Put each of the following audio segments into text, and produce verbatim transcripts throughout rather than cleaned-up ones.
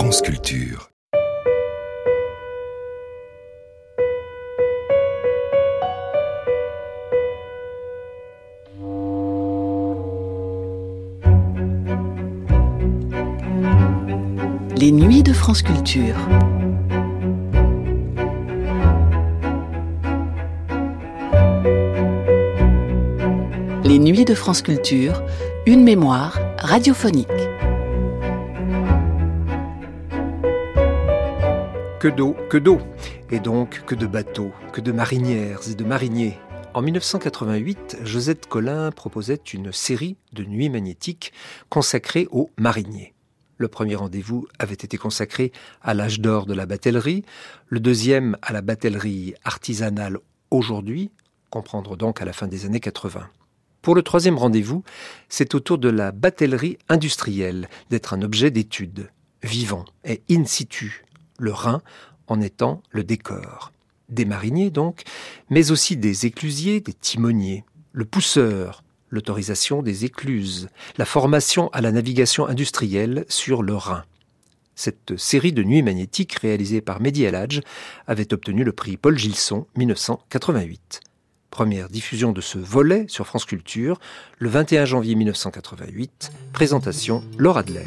France Culture. Les nuits de France Culture. Les nuits de France Culture, une mémoire radiophonique. Que d'eau, que d'eau, et donc que de bateaux, que de marinières et de mariniers. En mille neuf cent quatre-vingt-huit, Josette Collin proposait une série de nuits magnétiques consacrées aux mariniers. Le premier rendez-vous avait été consacré à l'âge d'or de la batellerie, le deuxième à la batellerie artisanale aujourd'hui, comprendre donc à la fin des années quatre-vingts. Pour le troisième rendez-vous, c'est au tour de la batellerie industrielle d'être un objet d'étude, vivant et in situ, le Rhin en étant le décor. Des mariniers donc, mais aussi des éclusiers, des timoniers, le pousseur, l'autorisation des écluses, la formation à la navigation industrielle sur le Rhin. Cette série de nuits magnétiques réalisée par Mehdi El Hadj avait obtenu le prix Paul Gilson mille neuf cent quatre-vingt-huit. Première diffusion de ce volet sur France Culture, le vingt et un janvier mille neuf cent quatre-vingt-huit, présentation Laura Adler.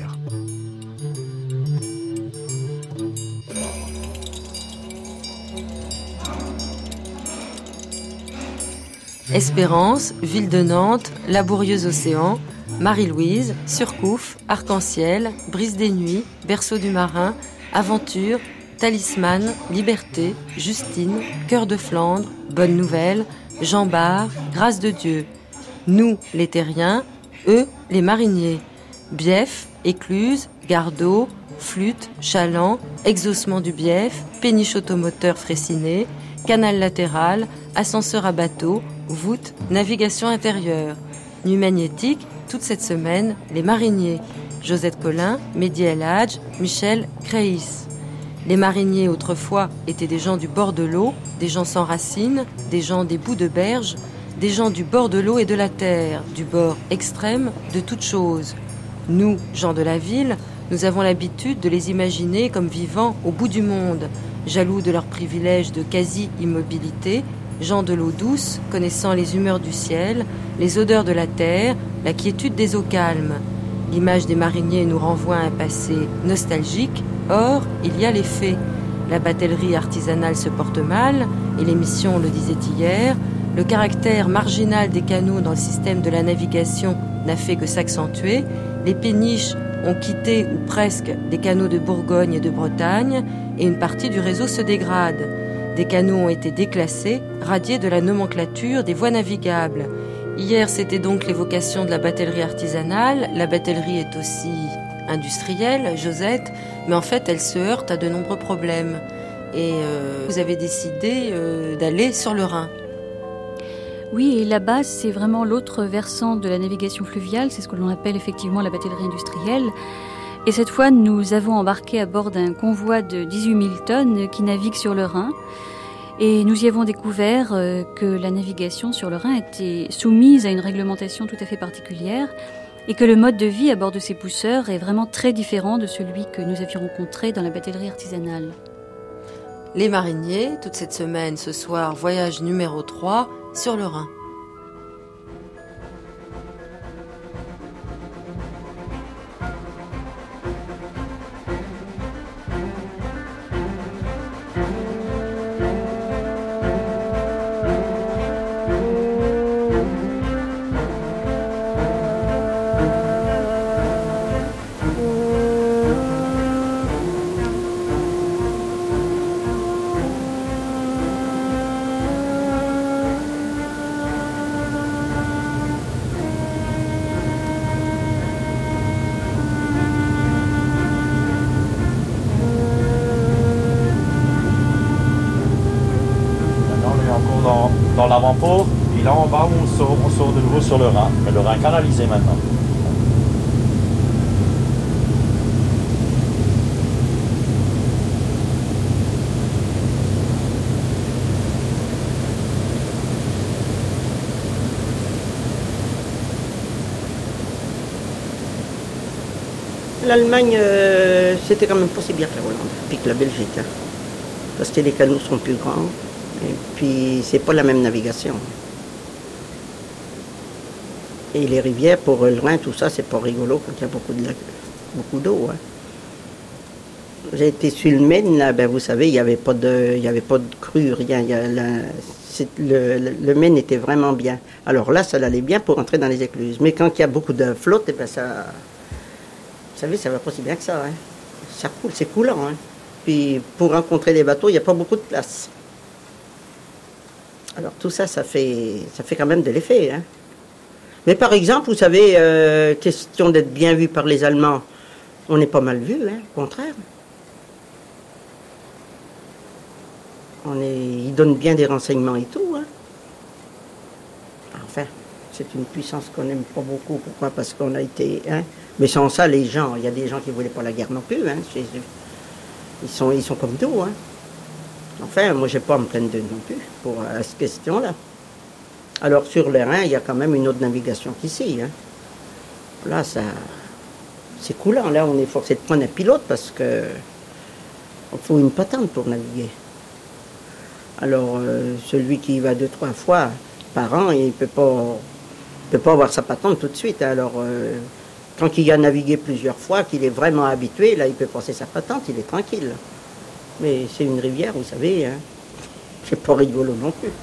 Espérance, Ville de Nantes, Labourieuse Océan, Marie-Louise, Surcouf, Arc-en-Ciel, Brise des Nuits, Berceau du Marin, Aventure, Talisman, Liberté, Justine, Cœur de Flandre, Bonne Nouvelle, Jean Bart, Grâce de Dieu. Nous, les terriens, eux, les mariniers. Bief, Écluse, Gardeau, Flûte, Chaland, Exhaussement du Bief, Péniche automoteur Fraissinet, Canal latéral, Ascenseur à bateau, Voûte, Navigation intérieure. Nuit magnétique, toute cette semaine, les mariniers. Josette Collin, Mehdi El Hadj, Michel Créis. Les mariniers, autrefois, étaient des gens du bord de l'eau, des gens sans racines, des gens des bouts de berge, des gens du bord de l'eau et de la terre, du bord extrême de toute chose. Nous, gens de la ville, nous avons l'habitude de les imaginer comme vivant au bout du monde, jaloux de leur privilège de quasi-immobilité, gens de l'eau douce, connaissant les humeurs du ciel, les odeurs de la terre, la quiétude des eaux calmes. L'image des mariniers nous renvoie à un passé nostalgique. Or, il y a les faits. La batellerie artisanale se porte mal, et l'émission le disait hier, le caractère marginal des canaux dans le système de la navigation n'a fait que s'accentuer, les péniches ont quitté, ou presque, les canaux de Bourgogne et de Bretagne, et une partie du réseau se dégrade. Des canaux ont été déclassés, radiés de la nomenclature des voies navigables. Hier, c'était donc l'évocation de la batellerie artisanale. La batellerie est aussi industrielle, Josette, mais en fait, elle se heurte à de nombreux problèmes. Et euh, vous avez décidé euh, d'aller sur le Rhin. Oui, et là-bas, c'est vraiment l'autre versant de la navigation fluviale, c'est ce que l'on appelle effectivement la batellerie industrielle. Et cette fois, nous avons embarqué à bord d'un convoi de dix-huit mille tonnes qui navigue sur le Rhin. Et nous y avons découvert que la navigation sur le Rhin était soumise à une réglementation tout à fait particulière et que le mode de vie à bord de ces pousseurs est vraiment très différent de celui que nous avions rencontré dans la batellerie artisanale. Les mariniers, toute cette semaine, ce soir, voyage numéro trois sur le Rhin. Dans l'avant-port, et là en bas on sort, on sort de nouveau sur le Rhin, mais le Rhin canalisé maintenant. l'Allemagne, euh, c'était quand même pas si bien que la Hollande, puis que la Belgique. Hein, parce que les canaux sont plus grands, et puis c'est pas la même navigation. Et les rivières, pour le Rhin, tout ça, c'est pas rigolo quand il y a beaucoup de lac, beaucoup d'eau. Hein. J'ai été sur le Maine, là, ben, vous savez, il n'y avait pas de, il y avait pas de crue, rien. Il y a la, le, le, le Maine était vraiment bien. Alors là, ça allait bien pour entrer dans les écluses. Mais quand il y a beaucoup de flotte, eh ben, ça, vous savez, ça va pas si bien que ça. Hein. Ça coule, c'est coulant. Hein. Puis pour rencontrer les bateaux, il n'y a pas beaucoup de place. Alors tout ça, ça fait, ça fait quand même de l'effet. Hein. Mais par exemple, vous savez, euh, question d'être bien vu par les Allemands, on est pas mal vu, hein, au contraire. On est, ils donnent bien des renseignements et tout. Hein. Enfin, c'est une puissance qu'on n'aime pas beaucoup. Pourquoi? Parce qu'on a été... Hein, mais sans ça, les gens, il y a des gens qui ne voulaient pas la guerre non plus. Hein, chez eux. Ils sont, ils sont comme nous. Hein. Enfin, moi, je n'ai pas à me plaindre d'eux non plus pour à cette question-là. Alors, sur le Rhin, il y a quand même une autre navigation qu'ici. Hein. Là, ça, c'est coulant. Là, on est forcé de prendre un pilote parce que il faut une patente pour naviguer. Alors, euh, celui qui y va deux, trois fois par an, il ne peut pas, peut pas avoir sa patente tout de suite. Alors, euh, quand il a navigué plusieurs fois, qu'il est vraiment habitué, là, il peut passer sa patente, il est tranquille. Mais c'est une rivière, vous savez, hein. C'est pas rigolo non plus.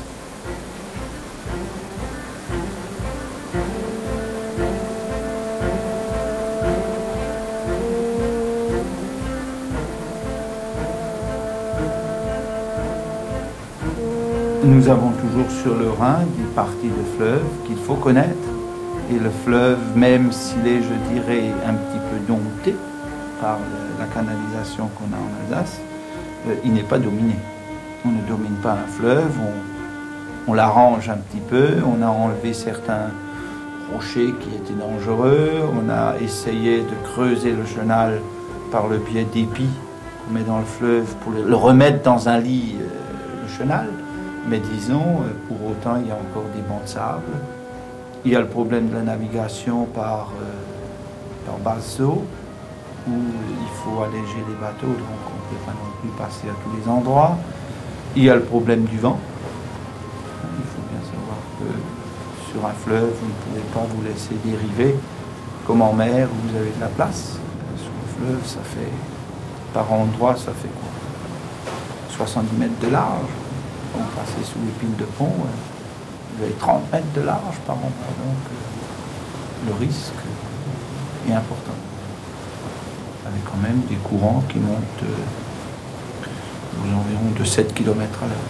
Nous avons toujours sur le Rhin des parties de fleuve qu'il faut connaître. Et le fleuve, même s'il est, je dirais, un petit peu dompté par la canalisation qu'on a en Alsace, euh, il n'est pas dominé. On ne domine pas un fleuve, on, on l'arrange un petit peu, on a enlevé certains rochers qui étaient dangereux, on a essayé de creuser le chenal par le biais d'épis qu'on met dans le fleuve pour le remettre dans un lit, euh, le chenal. Mais disons, pour autant, il y a encore des bancs de sable. Il y a le problème de la navigation par, euh, par basse eau, où il faut alléger les bateaux, donc on ne peut pas non plus passer à tous les endroits. Il y a le problème du vent. Il faut bien savoir que sur un fleuve, vous ne pouvez pas vous laisser dériver, comme en mer, où vous avez de la place. Sur le fleuve, ça fait, par endroit, ça fait quoi? soixante-dix mètres de large. On passait sous les piles de pont, vous avez trente mètres de large par endroit, donc euh, le risque est important. Avec quand même des courants qui montent euh, aux environs de sept kilomètres à l'heure.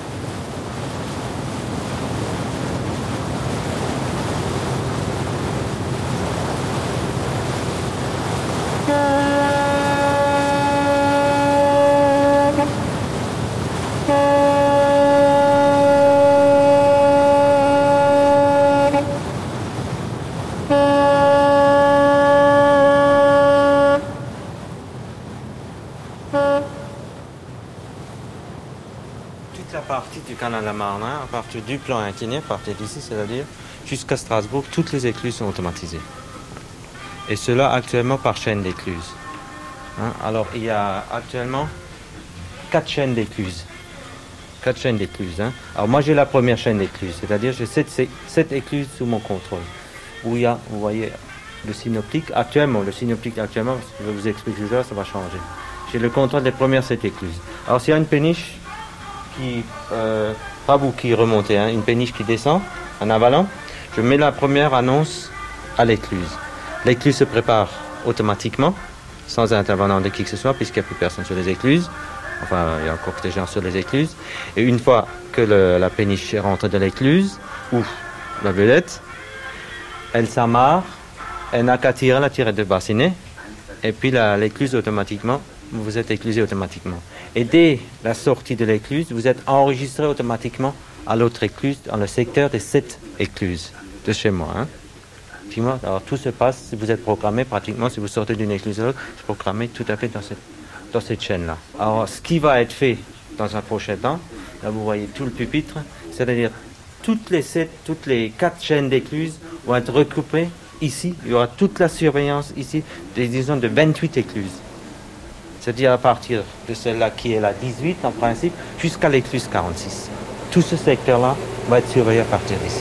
Du canal de Marne, à partir du plan incliné, à partir d'ici, c'est-à-dire jusqu'à Strasbourg, toutes les écluses sont automatisées. Et cela actuellement par chaîne d'écluses. Hein? Alors il y a actuellement quatre chaînes d'écluses. Quatre chaînes d'écluses. Hein? Alors moi j'ai la première chaîne d'écluses, c'est-à-dire j'ai sept, sept écluses sous mon contrôle. Où il y a, vous voyez, le synoptique. Actuellement, le synoptique actuellement, je vais vous expliquer ça, ça va changer. J'ai le contrôle des premières sept écluses. Alors s'il y a une péniche qui, euh, pas vous qui remontez, hein, une péniche qui descend en avalant, je mets la première annonce à l'écluse. L'écluse se prépare automatiquement, sans intervenant de qui que ce soit, puisqu'il n'y a plus personne sur les écluses. Enfin, il y a encore des gens sur les écluses. Et une fois que le, la péniche rentre dans l'écluse, ou la vedette, elle s'amarre, elle n'a qu'à tirer la tirette de bassinet, et puis la, l'écluse automatiquement, vous êtes éclusé automatiquement. Et dès la sortie de l'écluse, vous êtes enregistré automatiquement à l'autre écluse, dans le secteur des sept écluses de chez moi. Hein. Dis-moi, alors tout se passe, si vous êtes programmé, pratiquement, si vous sortez d'une écluse à l'autre, c'est programmé tout à fait dans cette, dans cette chaîne-là. Alors, ce qui va être fait dans un prochain temps, là vous voyez tout le pupitre, c'est-à-dire toutes les sept, toutes les quatre chaînes d'écluses vont être regroupées ici, il y aura toute la surveillance ici, des, disons, de vingt-huit écluses. C'est-à-dire à partir de celle-là qui est la dix-huit en principe, jusqu'à l'écluse quarante-six. Tout ce secteur-là va être surveillé à partir d'ici.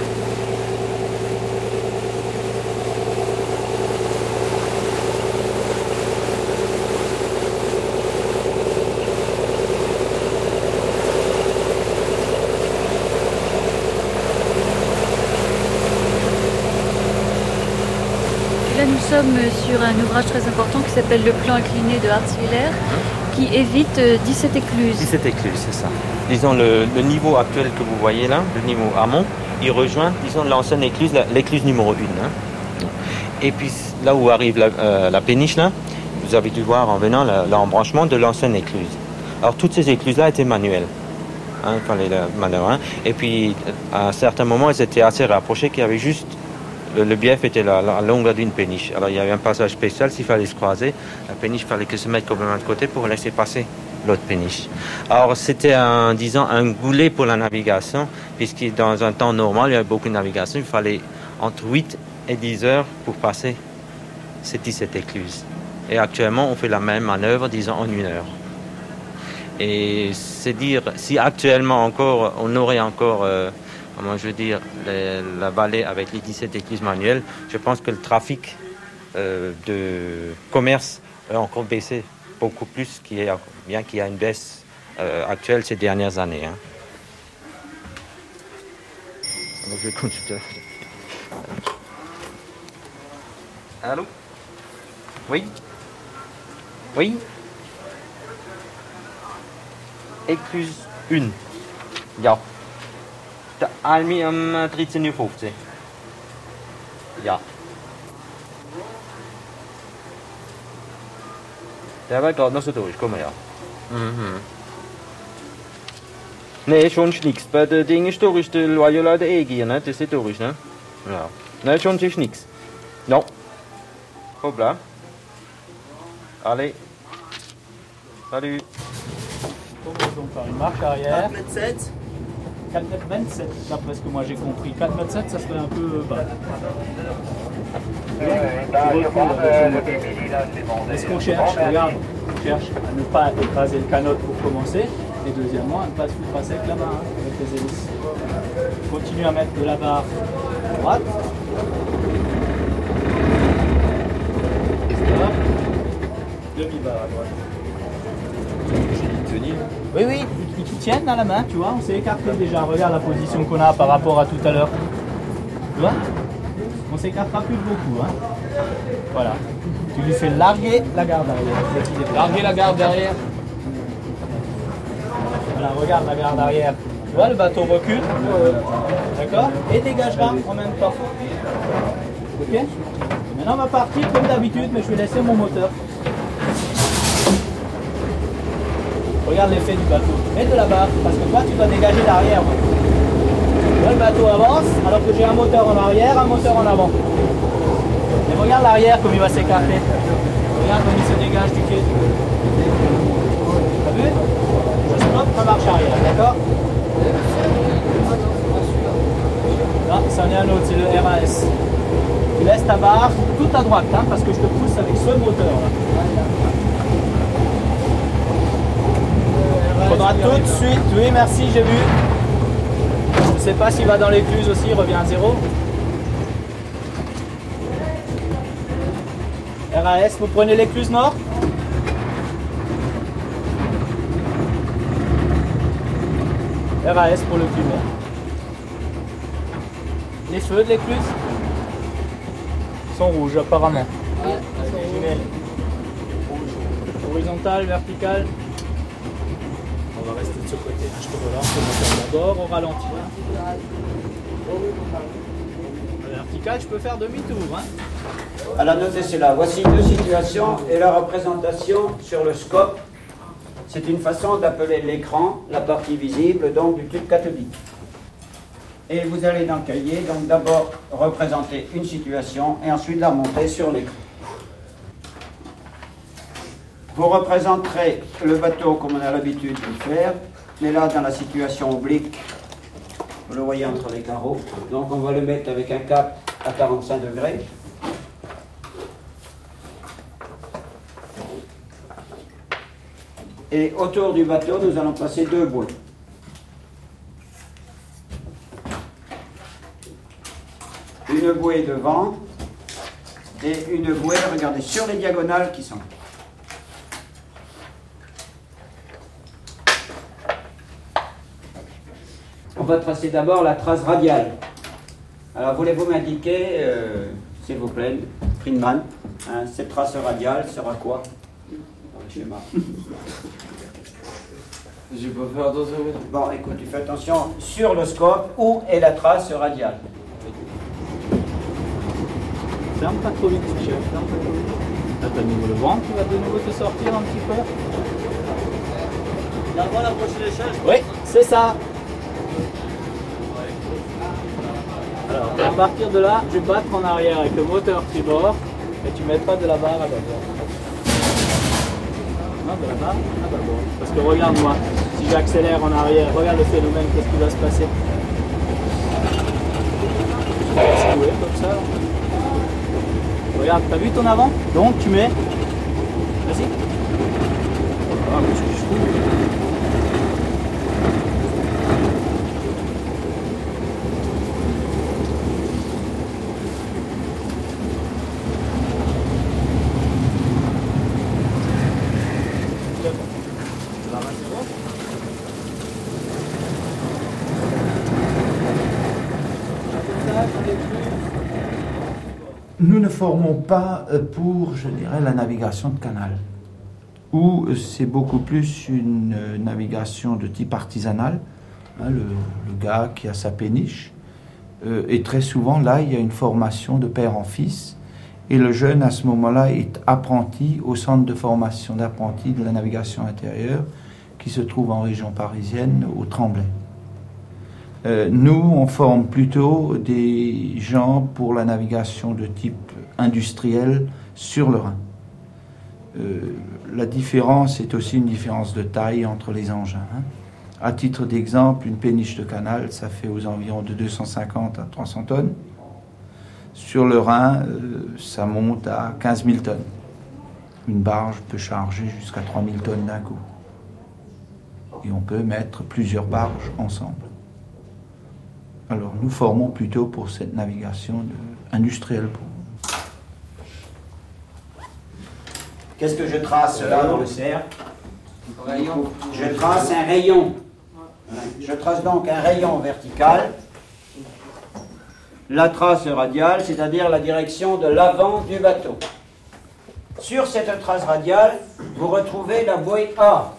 Nous sommes sur un ouvrage très important qui s'appelle Le plan incliné de Hartzwiller, qui évite dix-sept écluses. dix-sept écluses, c'est ça. Disons, le, le niveau actuel que vous voyez là, le niveau amont, il rejoint, disons, l'ancienne écluse, l'écluse numéro un. Hein. Et puis, là où arrive la, euh, la péniche, là, vous avez dû voir en venant l'embranchement de l'ancienne écluse. Alors, toutes ces écluses-là étaient manuelles. Hein, il fallait la manœuvre. Hein. Et puis, à un certain moment, elles étaient assez rapprochées qu'il y avait juste... Le, le bief était la, la longueur d'une péniche. Alors il y avait un passage spécial s'il fallait se croiser. La péniche, il fallait qu'elle se mette complètement de côté pour laisser passer l'autre péniche. Alors c'était un, disons, un goulet pour la navigation, puisque dans un temps normal, il y avait beaucoup de navigation. Il fallait entre huit et dix heures pour passer ces dix-sept écluses. Et actuellement, on fait la même manœuvre, disons, en une heure. Et c'est dire, si actuellement encore, on aurait encore... Euh, Comment je veux dire, les, la vallée avec les dix-sept écluses manuelles, je pense que le trafic euh, de commerce a encore baissé beaucoup plus, qui est, bien qu'il y a une baisse euh, actuelle ces dernières années. Hein. Donc je continue. Allô? Oui? Oui? Écluse un. Ja. Almi um dreizehn Uhr fünfzehn. Ja. Der war gerade noch so durch, komm mal her. Mhm. Nee, schon nichts. Bei der Ding ist durch, der Loyola der E-Gier, ne? Das ist durch, ne? Ja. Nee, schon ist nichts. Non. Problem. Allez. Salut. Commençons par une marche arrière. quatre mètres sept. quatre mètres vingt-sept, d'après ce que moi j'ai compris. quatre mètres sept, ça serait un peu bas. Est-ce qu'on cherche, regarde, on cherche à ne pas écraser le canot pour commencer, et deuxièmement, à ne pas se foutre à sec là-bas, hein, avec les hélices. Continue à mettre de la barre à droite. Demi-barre à droite. Oui, oui, qui, qui tiennent dans la main, tu vois, on s'est écarté déjà. Regarde la position qu'on a par rapport à tout à l'heure. Tu vois? On s'écartera plus de beaucoup, hein. Voilà. Tu lui fais larguer la garde arrière. Larguer la garde derrière. Voilà, regarde la garde arrière. Tu vois, le bateau recule. D'accord? Et dégagera en même temps. Ok? Maintenant, on va partir comme d'habitude, mais je vais laisser mon moteur. Regarde l'effet du bateau. Mets de la barre, parce que toi tu dois dégager l'arrière. Là le bateau avance, alors que j'ai un moteur en arrière, un moteur en avant. Et regarde l'arrière comme il va s'écarter. Regarde comme il se dégage du quai. T'as vu? Je stoppe ma marche arrière, d'accord? Non, c'en est un autre, c'est le R A S. Tu laisses ta barre tout à droite, hein, parce que je te pousse avec ce moteur là. Il faudra tout de suite, oui merci, j'ai vu. Je ne sais pas s'il va dans l'écluse aussi, il revient à zéro. R A S, vous prenez l'écluse nord? R A S pour le climat. Les feux de l'écluse sont rouges apparemment. Ouais, les jumelles. Rouge. Horizontal, vertical. On va rester de ce côté. Je te relance le moteur d'abord au ralenti. À la verticale, je peux faire demi-tour. Hein. Alors notez cela. Voici deux situations et la représentation sur le scope. C'est une façon d'appeler l'écran, la partie visible donc du tube cathodique. Et vous allez dans le cahier, donc d'abord représenter une situation et ensuite la remonter sur l'écran. Vous représenterez le bateau comme on a l'habitude de le faire, mais là dans la situation oblique, vous le voyez entre les carreaux, donc on va le mettre avec un cap à quarante-cinq degrés. Et autour du bateau, nous allons placer deux bouées. Une bouée devant et une bouée, regardez, sur les diagonales qui sont. On va tracer d'abord la trace radiale. Alors, voulez-vous m'indiquer, euh, s'il vous plaît, Friedman, hein, cette trace radiale sera quoi dans le schéma? J'ai pas fait attention. Bon, écoute, tu fais attention sur le scope, où est la trace radiale? Ferme pas trop vite, chef, ferme pas trop vite. Là, t'as de nouveau le ventre qui va de nouveau te sortir un petit peu. Là-bas, l'approche de l'échelle. Oui, c'est ça. Alors, à partir de là, je vais battre en arrière avec le moteur tribord et tu mettras de la barre à bâbord. Non, de la barre à bâbord. Parce que regarde-moi, si j'accélère en arrière, regarde le phénomène, qu'est-ce qui va se passer? Tu vas secouer comme ça. Regarde, t'as vu ton avant? Donc tu mets. Vas-y. Ah, mais je suis fou. Nous ne formons pas pour, je dirais, la navigation de canal, où c'est beaucoup plus une navigation de type artisanal, hein, le, le gars qui a sa péniche, euh, et très souvent là il y a une formation de père en fils, et le jeune à ce moment-là est apprenti au centre de formation d'apprentis de la navigation intérieure, qui se trouve en région parisienne, au Tremblay. Euh, nous, on forme plutôt des gens pour la navigation de type industriel sur le Rhin. Euh, la différence est aussi une différence de taille entre les engins. Hein. À titre d'exemple, une péniche de canal, ça fait aux environs de deux cent cinquante à trois cents tonnes. Sur le Rhin, euh, ça monte à quinze mille tonnes. Une barge peut charger jusqu'à trois mille tonnes d'un coup. Et on peut mettre plusieurs barges ensemble. Alors, nous formons plutôt pour cette navigation de, industrielle. Qu'est-ce que je trace là dans le cercle? Je trace un rayon. Je trace donc un rayon vertical. La trace radiale, c'est-à-dire la direction de l'avant du bateau. Sur cette trace radiale, vous retrouvez la bouée A.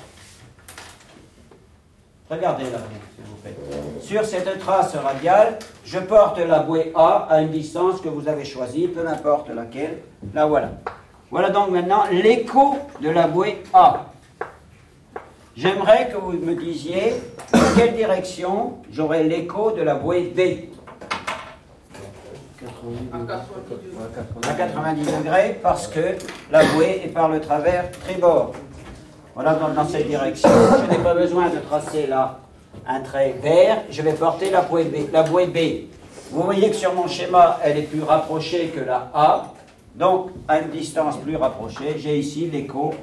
Regardez là, s'il vous plaît. Sur cette trace radiale, je porte la bouée A à une distance que vous avez choisie, peu importe laquelle. La voilà. Voilà donc maintenant l'écho de la bouée A. J'aimerais que vous me disiez dans quelle direction j'aurai l'écho de la bouée B. À quatre-vingt-dix degrés, parce que la bouée est par le travers tribord. Voilà, donc dans cette direction, je n'ai pas besoin de tracer là un trait vert, je vais porter la bouée B. La bouée B. Vous voyez que sur mon schéma, elle est plus rapprochée que la A, donc à une distance plus rapprochée, j'ai ici l'écho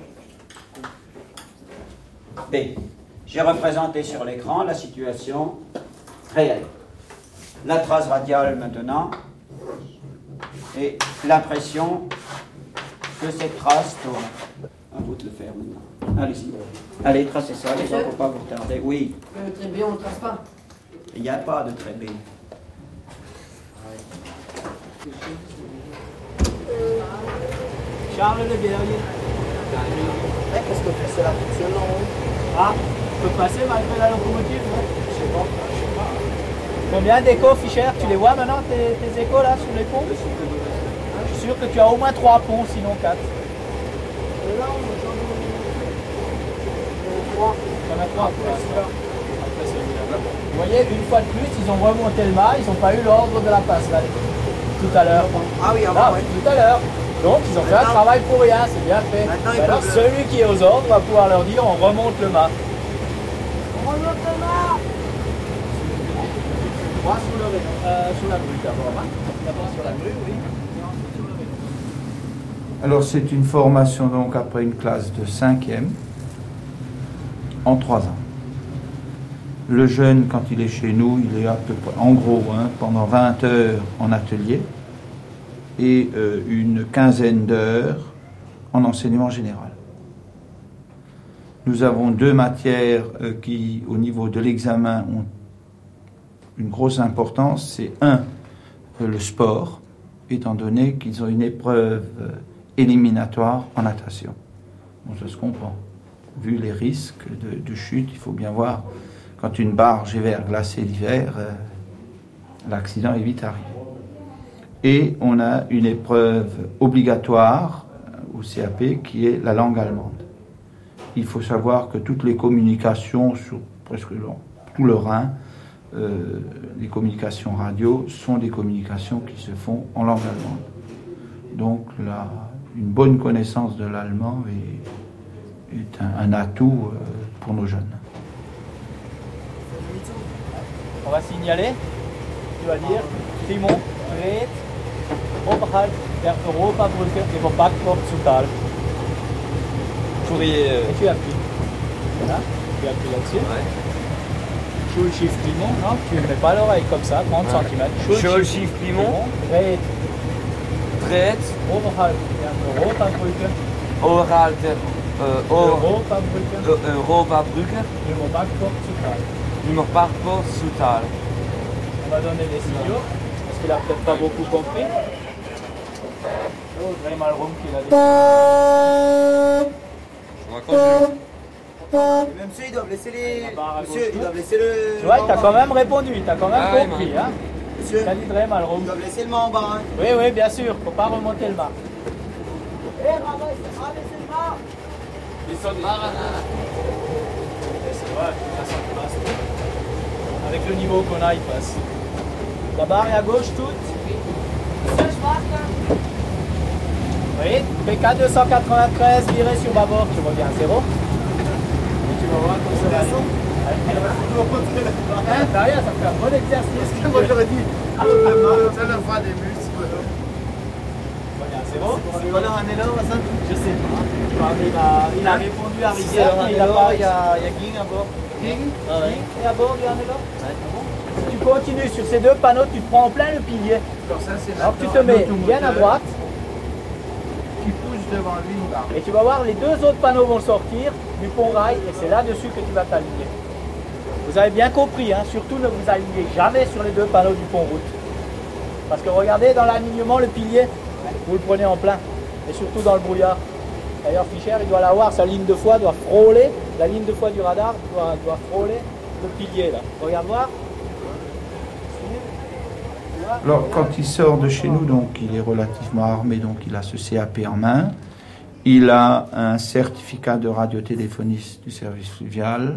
B. J'ai représenté sur l'écran la situation réelle. La trace radiale maintenant, et l'impression que cette trace tourne. À vous de le faire maintenant. Allez-y. Allez, tracez ça, les gens, il ne faut pas vous retarder. Oui. Le trait B, on ne le trace pas. Il n'y a pas de trait B. Charles Le Berrier. Qu'est-ce que c'est là? C'est long. Ah, tu peux passer malgré la locomotive? Je sais pas. Je sais pas. Combien d'échos, Fischer? Tu les vois maintenant, tes, tes échos là, sur les ponts? Je suis sûr que tu as au moins trois ponts, sinon quatre. Là, on va trois. Il y en a trois. Vous voyez, une fois de plus, ils ont remonté le mât, ils n'ont pas eu l'ordre de la passe là, tout à l'heure. Ah oui, là, ouais. Tout à l'heure. Donc, ils ont fait un travail pour rien, c'est bien fait. Alors, celui qui est aux ordres va pouvoir leur dire on remonte le mât. On remonte le mât. Moi, sous, le, euh, sous la brute d'abord. Hein. d'abord sur la grue, oui. Alors c'est une formation donc après une classe de cinquième en trois ans. Le jeune, quand il est chez nous, il est à peu près, en gros, hein, pendant vingt heures en atelier et euh, une quinzaine d'heures en enseignement général. Nous avons deux matières euh, qui, au niveau de l'examen, ont une grosse importance. C'est un, euh, le sport, étant donné qu'ils ont une épreuve euh, éliminatoire en natation. Bon, ça se comprend. Vu les risques de, de chute, il faut bien voir, quand une barge est verglacée l'hiver, euh, l'accident est vite arrivé. Et on a une épreuve obligatoire au C A P qui est la langue allemande. Il faut savoir que toutes les communications sur presque tout le Rhin, euh, les communications radio, sont des communications qui se font en langue allemande. Donc la, une bonne connaissance de l'allemand est, est un, un atout euh, pour nos jeunes. On va signaler, tu vas dire Simon, dreht, oberhalb der Europabrücke über Backport zu Tal. Et tu appuies. Voilà, tu appuies là-dessus. Ouais. Schulschiff Plimont, non, tu ne mets pas l'oreille comme ça, trente ouais. centimètres. Schulschiff Plimont. Dreht. Dreht. Oberhalb der Europabrücke. Oberhalb der äh, Europabrücke. Äh, Europabrücke. Über Backport zu Tal. Über Backport zu Tal. On va donner des signaux, parce qu'il a peut-être pas beaucoup compris. Oh, très mal rum qu'il a dit. Même ceux, ils doivent laisser les. Monsieur, ils doivent laisser le. Tu vois, il t'a quand même répondu, il t'a quand même ah, compris. Hein. Monsieur, t'as dit très mal rum. Ils doivent laisser le mât en bas. Hein. Oui, oui, bien sûr, faut pas remonter le mât. Hé, hey, ramassez le mât. Ils sont de marre. C'est vrai, il passe. Avec le niveau qu'on a, il passe. La barre est à gauche toute. Oui, P K deux cent quatre-vingt-treize, viré sur bâbord, tu reviens à zéro. Et tu vas voir comme ça va aller. Hein, t'as rien, ça fait un bon exercice. Moi j'aurais dit, ça le fera des muscles. Tu reviens à zéro. C'est quoi leur année là, ça? Je sais pas. Il a, il a répondu à Rivière, mais il a pas. Il y a Ging à bord. Ging ah ouais. Et à bord du Hanelo ouais. Tu continues sur ces deux panneaux, tu te prends en plein le pilier. Alors, ça, c'est Alors tu te mets bien à droite. Qui pousse devant lui une barre. Et tu vas voir, les deux autres panneaux vont sortir du pont rail et c'est là-dessus que tu vas t'aligner. Vous avez bien compris, hein, surtout ne vous alignez jamais sur les deux panneaux du pont route. Parce que regardez, dans l'alignement, le pilier, vous le prenez en plein. Et surtout dans le brouillard. D'ailleurs, Fischer, il doit l'avoir, sa ligne de foi doit frôler, la ligne de foi du radar doit, doit frôler le pilier là. Regarde voir. Alors, quand il sort de chez nous, donc il est relativement armé, donc il a ce C A P en main. Il a un certificat de radiotéléphoniste du service fluvial.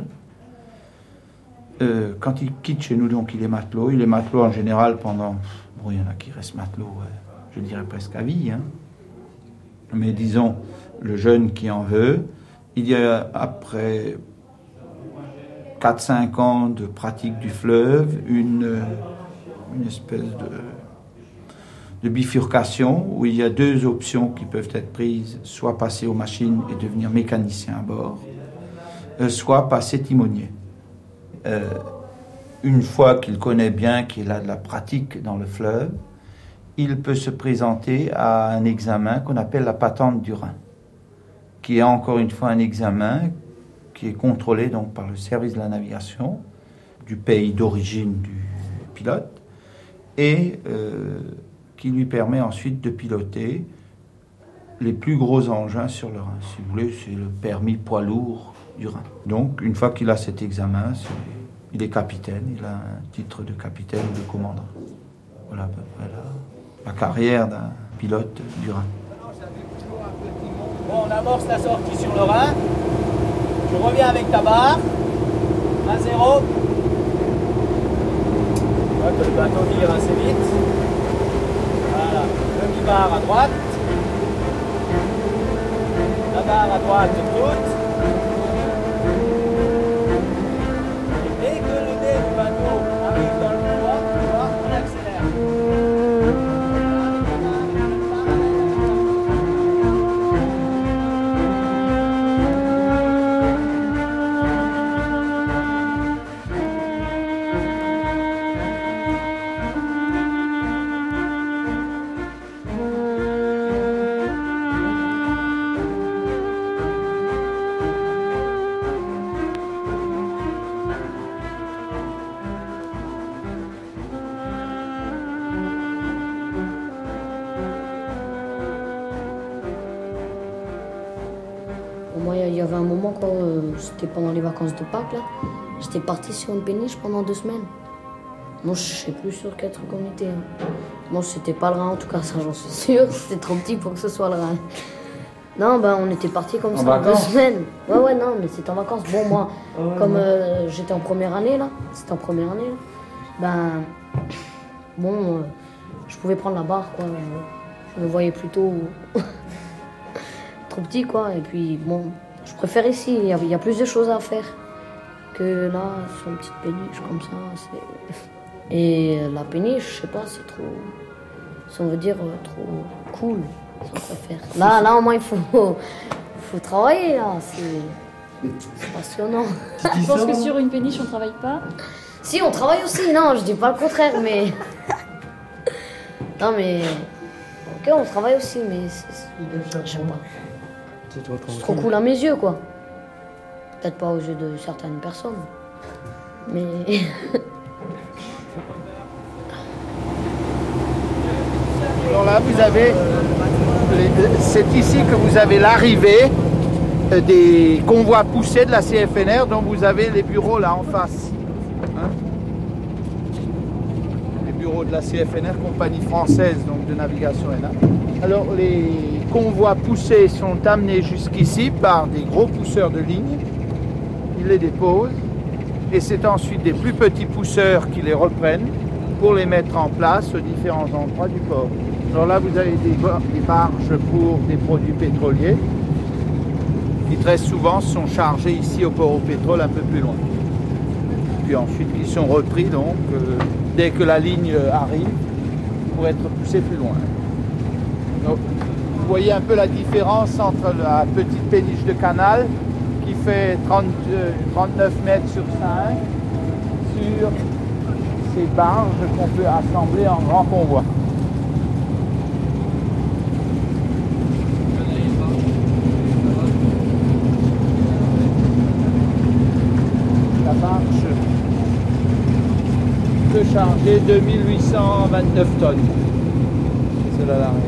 Euh, quand il quitte chez nous, donc il est matelot. Il est matelot en général pendant... Bon, il y en a qui restent matelots, euh, je dirais presque à vie. Hein. Mais disons, le jeune qui en veut, il y a après quatre cinq ans de pratique du fleuve, une... une espèce de, de bifurcation où il y a deux options qui peuvent être prises, soit passer aux machines et devenir mécanicien à bord, euh, soit passer timonier. Euh, une fois qu'il connaît bien, qu'il a de la pratique dans le fleuve, il peut se présenter à un examen qu'on appelle la patente du Rhin, qui est encore une fois un examen qui est contrôlé donc par le service de la navigation du pays d'origine du pilote, et euh, qui lui permet ensuite de piloter les plus gros engins sur le Rhin. Si vous voulez, c'est le permis poids lourd du Rhin. Donc, une fois qu'il a cet examen, c'est, il est capitaine, il a un titre de capitaine ou de commandant. Voilà à peu près la, la carrière d'un pilote du Rhin. Bon, on amorce la sortie sur le Rhin. Tu reviens avec ta barre. À zéro. Que le bateau vire assez vite. Voilà, le mi-barre à droite. La barre à droite toute. Et dès que le nez du bateau arrive dans le couloir, tu vois, on accélère. Moi, il y avait un moment, quand euh, c'était pendant les vacances de Pâques, là, j'étais parti sur une péniche pendant deux semaines. Moi, je sais plus sur quel truc on était. Hein. Moi, c'était pas le Rhin, en tout cas, ça j'en suis sûre. C'était trop petit pour que ce soit le Rhin. Non, ben, on était parti comme en ça en deux semaines. Ouais, ouais, non, mais c'était en vacances. Bon, moi, oh, comme euh, j'étais en première année, là, c'était en première année, là, ben, bon, euh, je pouvais prendre la barre, quoi. Je, je me voyais plutôt trop petit, quoi. Et puis, bon, je préfère ici. Il y a, il y a plus de choses à faire que là, sur une petite péniche comme ça. C'est... Et la péniche, je sais pas, c'est trop, si on veut dire, trop cool. Là, là, au moins, il faut, faut travailler, là. C'est, c'est passionnant. Tu penses que sur une péniche, on travaille pas? Si, on travaille aussi, non, je dis pas le contraire, mais... Non, mais... Ok, on travaille aussi, mais... C'est, c'est... Je sais pas. C'est trop cool à mes yeux, quoi. Peut-être pas aux yeux de certaines personnes. Mais... Alors là, vous avez... C'est ici que vous avez l'arrivée des convois poussés de la C F N R, dont vous avez les bureaux là en face. Hein, les bureaux de la C F N R, compagnie française donc de navigation N A. Alors les convois poussés sont amenés jusqu'ici par des gros pousseurs de ligne. Ils les déposent et c'est ensuite des plus petits pousseurs qui les reprennent pour les mettre en place aux différents endroits du port. Alors là, vous avez des, des barges pour des produits pétroliers qui très souvent sont chargés ici au port au pétrole un peu plus loin. Puis ensuite, qui sont repris donc euh, dès que la ligne arrive pour être poussés plus loin. Donc, vous voyez un peu la différence entre la petite péniche de canal qui fait trente, euh, trente-neuf mètres sur cinq sur ces barges qu'on peut assembler en grand convoi. La barge peut charger deux mille huit cent vingt-neuf tonnes. C'est là l'arrière.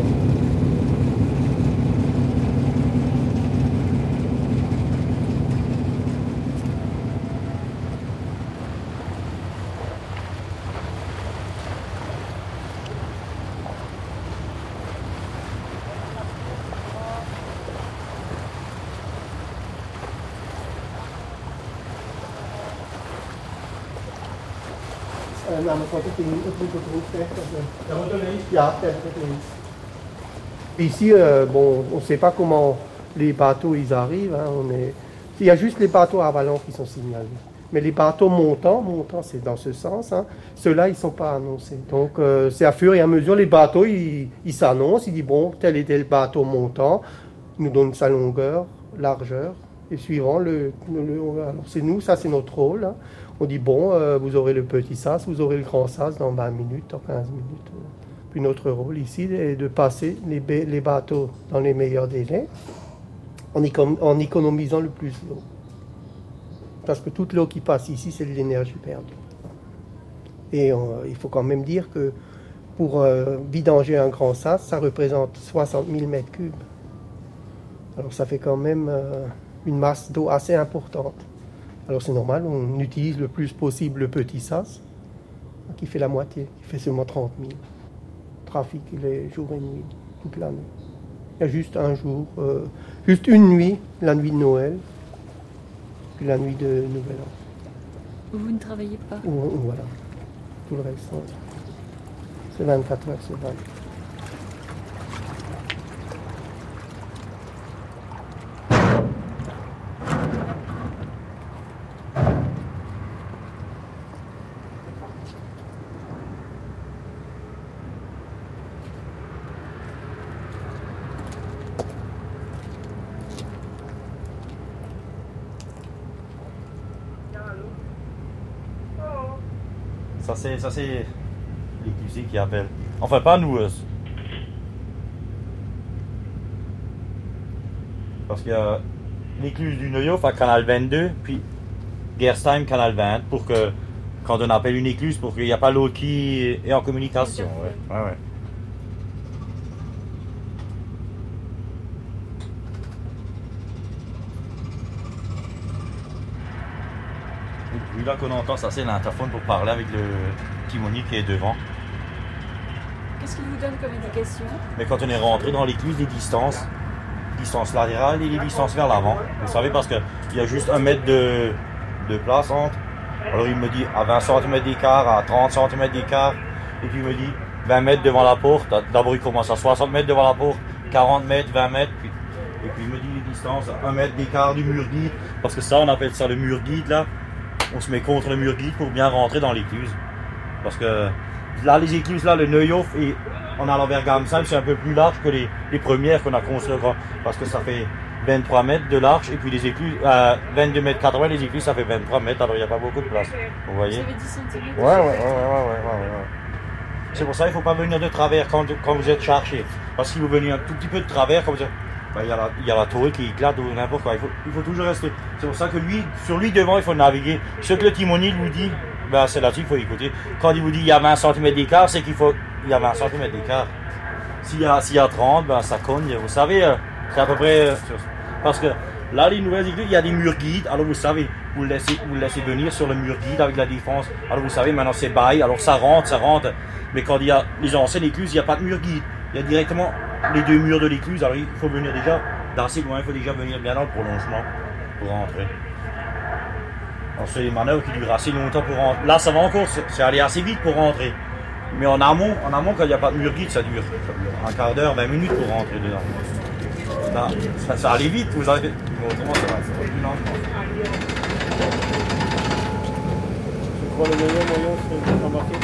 Ici, euh, bon, on ne sait pas comment les bateaux ils arrivent. Hein, on est... Il y a juste les bateaux à vallon qui sont signalés. Mais les bateaux montants, montants c'est dans ce sens, hein, ceux-là ils ne sont pas annoncés. Donc euh, c'est à fur et à mesure, les bateaux ils, ils s'annoncent, ils disent bon, tel et tel bateau montant, ils nous donnent sa longueur, largeur, et suivant le... le alors c'est nous, ça c'est notre rôle. Hein. On dit, bon, euh, vous aurez le petit sas, vous aurez le grand sas dans vingt minutes, dans quinze minutes. Puis notre rôle ici est de passer les, ba- les bateaux dans les meilleurs délais, en, éco- en économisant le plus d'eau. Parce que toute l'eau qui passe ici, c'est de l'énergie perdue. Et on, il faut quand même dire que pour euh, vidanger un grand sas, ça représente soixante mille mètres cubes. Alors ça fait quand même euh, une masse d'eau assez importante. Alors c'est normal, on utilise le plus possible le petit sas, qui fait la moitié, qui fait seulement trente mille. Trafic, il est jour et nuit, toute l'année. Il y a juste un jour, euh, juste une nuit, la nuit de Noël, puis la nuit de Nouvel An. Vous ne travaillez pas? Ou, ou voilà, tout le reste, ouais. C'est vingt-quatre heures sur vingt. Ça c'est, ça c'est l'éclusier qui appelle. Enfin pas nous. Euh, parce qu'il y a l'écluse du Neuhof à canal vingt-deux, puis Gerstheim canal vingt, pour que quand on appelle une écluse, pour qu'il n'y a pas l'autre qui est en communication. Ouais. Ouais, ouais. Le bruit là qu'on entend, ça c'est l'interphone pour parler avec le timonier qui est devant. Qu'est-ce qu'il vous donne comme indication? Mais quand on est rentré dans l'écluse, les distances, distances latérales et les distances vers l'avant. Vous savez, parce qu'il y a juste un mètre de, de place entre. Alors il me dit à vingt centimètres d'écart, à trente centimètres d'écart. Et puis il me dit vingt mètres devant la porte. D'abord il commence à soixante mètres devant la porte, quarante mètres, vingt mètres. Puis, et puis il me dit les distances à un mètre d'écart du mur guide. Parce que ça, on appelle ça le mur guide là. On se met contre le mur guide pour bien rentrer dans l'écluse. Parce que là, les écluses, là, le Neuhof et en allant vers Gamsheim, c'est un peu plus large que les, les premières qu'on a construites. Parce que ça fait vingt-trois mètres de large et puis les écluses, euh, vingt-deux mètres quatre-vingts, les écluses, ça fait vingt-trois mètres. Alors il n'y a pas beaucoup de place. Vous voyez? Vous avez dix centimètres. Ouais, ouais, ouais, ouais, ouais, ouais, ouais. C'est pour ça qu'il ne faut pas venir de travers quand, quand vous êtes chargé. Parce que si vous venez un tout petit peu de travers, quand vous êtes. Ben, il y a la, il y a la tour qui éclate ou n'importe quoi. Il faut, il faut toujours rester. C'est pour ça que lui, sur lui devant, il faut naviguer. Ce que le timonier vous dit, ben, c'est là-dessus qu'il faut écouter. Quand il vous dit il y a vingt centimètres d'écart, c'est qu'il faut. Il y a vingt centimètres d'écart. S'il y a, s'il y a trente, ben, ça cogne. Vous savez, c'est à peu près. Parce que là, les nouvelles églises, il y a des murs guides. Alors vous savez, vous le laissez, vous le laissez venir sur le mur guide avec la défense. Alors vous savez, maintenant c'est bail. Alors ça rentre, ça rentre. Mais quand il y a les anciennes écluses, il n'y a pas de mur guide. Il y a directement les deux murs de l'écluse. Alors il faut venir déjà d'assez loin. Il faut déjà venir bien dans le prolongement pour rentrer. Alors c'est des manœuvres qui durent assez longtemps pour rentrer. Là, ça va encore. C'est aller assez vite pour rentrer. Mais en amont, en amont, quand il n'y a pas de mur guide, ça dure, ça dure un quart d'heure, vingt minutes pour rentrer dedans. Là, ça, ça allait vite. Vous avez. Bon, autrement, ça va, ça va plus lentement. Je crois le meilleur moyen, c'est de s'embarquer.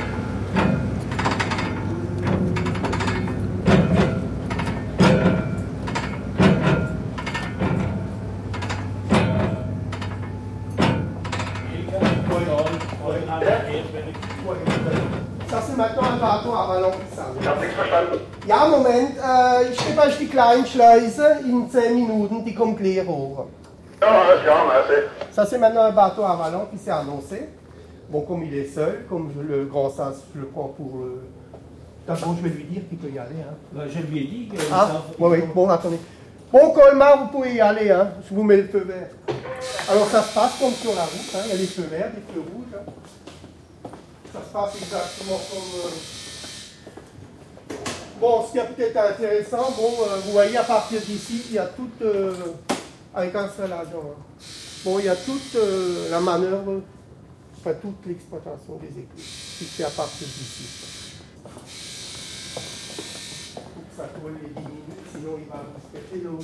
Das sind maintenant ein Bateau à Ballon. Ja, Moment, äh, ich gebe euch die Kleinschleuse in zehn Minuten, die kommt leer hoch. Ça c'est maintenant un bateau à Ballon qui s'est annoncé. Bon, comme il est seul, comme je, le grand sas, je le prends pour le... D'abord, je vais lui dire qu'il peut y aller. Hein. Bah, je lui ai dit que... Ah, oui, oui, bon, attendez. Bon, Colmar, vous pouvez y aller, hein. Je vous mets le feu vert. Alors, ça se passe comme sur la route, hein. Il y a les feux verts, les feux rouges. Hein. Ça se passe exactement comme... Euh... Bon, ce qui est peut-être intéressant, bon, euh, vous voyez, à partir d'ici, il y a toute... Euh... Avec un seul agent. Hein. Bon, il y a toute euh, la manœuvre, enfin, toute l'exploitation des écluses, qui se fait à partir d'ici. Faut que ça colle les dix minutes, sinon il va respecter l'eau.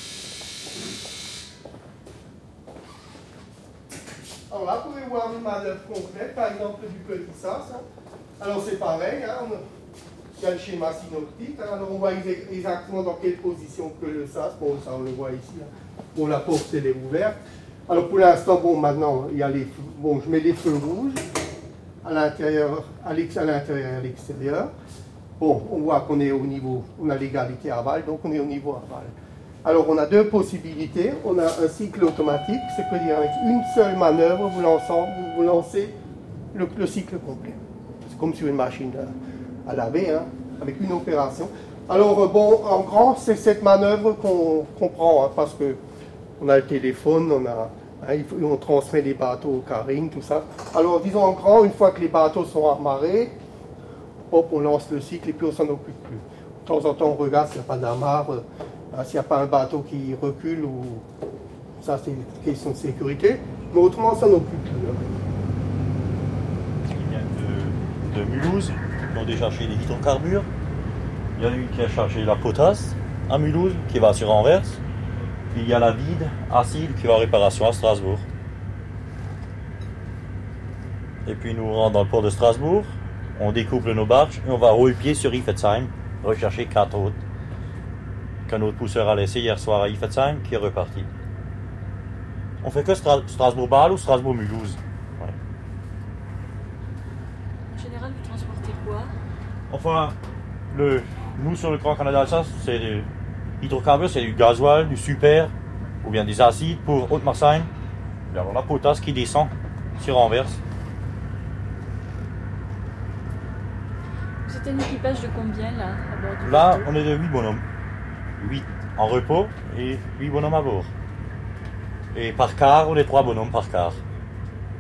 Alors là, vous pouvez voir une manœuvre complète, par exemple du petit sas. Hein. Alors c'est pareil, hein, on, il y a le schéma synoptique, hein, alors on voit exactement dans quelle position que le sas, bon ça on le voit ici, hein. Bon la porte elle est ouverte. Alors pour l'instant, bon maintenant, il y a les, bon, je mets les feux rouges à l'intérieur, à l'intérieur et à l'extérieur. Bon, on voit qu'on est au niveau, on a l'égalité aval, donc on est au niveau aval. Alors on a deux possibilités. On a un cycle automatique, c'est-à-dire avec une seule manœuvre, vous lancez, vous, vous lancez le, le cycle complet. C'est comme sur une machine à, à laver, hein, avec une opération. Alors bon, en grand, c'est cette manœuvre qu'on qu'on prend, hein, parce que on a le téléphone, on a, hein, il faut, on transmet les bateaux au carring, tout ça. Alors disons en grand, une fois que les bateaux sont amarrés, hop, on lance le cycle et puis on s'en occupe plus. De temps en temps, on regarde s'il n'y a pas d'amarre, euh, s'il n'y a pas un bateau qui recule, ou ça c'est une question de sécurité. Mais autrement, on s'en occupe plus. Hein. Il vient de, de Mulhouse, qui ont déjà cherché les hydrocarbures. Il y en a une qui a chargé la potasse à Mulhouse, qui va sur Anvers. Puis il y a la vide acide qui va en réparation à Strasbourg. Et puis nous rentrons dans le port de Strasbourg, on découple nos barges et on va rouler sur Iffezheim, rechercher quatre autres qu'un autre pousseur a laissé hier soir à Iffezheim, qui est reparti. On fait que Stra- Strasbourg-Bâle ou Strasbourg-Mulhouse. Ouais. En général, vous transportez quoi? Enfin, le, nous sur le Grand Canal d'Alsace, c'est du hydrocarbures, c'est du gasoil, du super, ou bien des acides pour Haute-Marsheim. Et alors la potasse qui descend sur Anvers. Vous êtes un équipage de combien là à bord du Là, bateau? on est de huit bonhommes. huit en repos et huit bonhommes à bord. Et par quart, on est trois bonhommes par quart.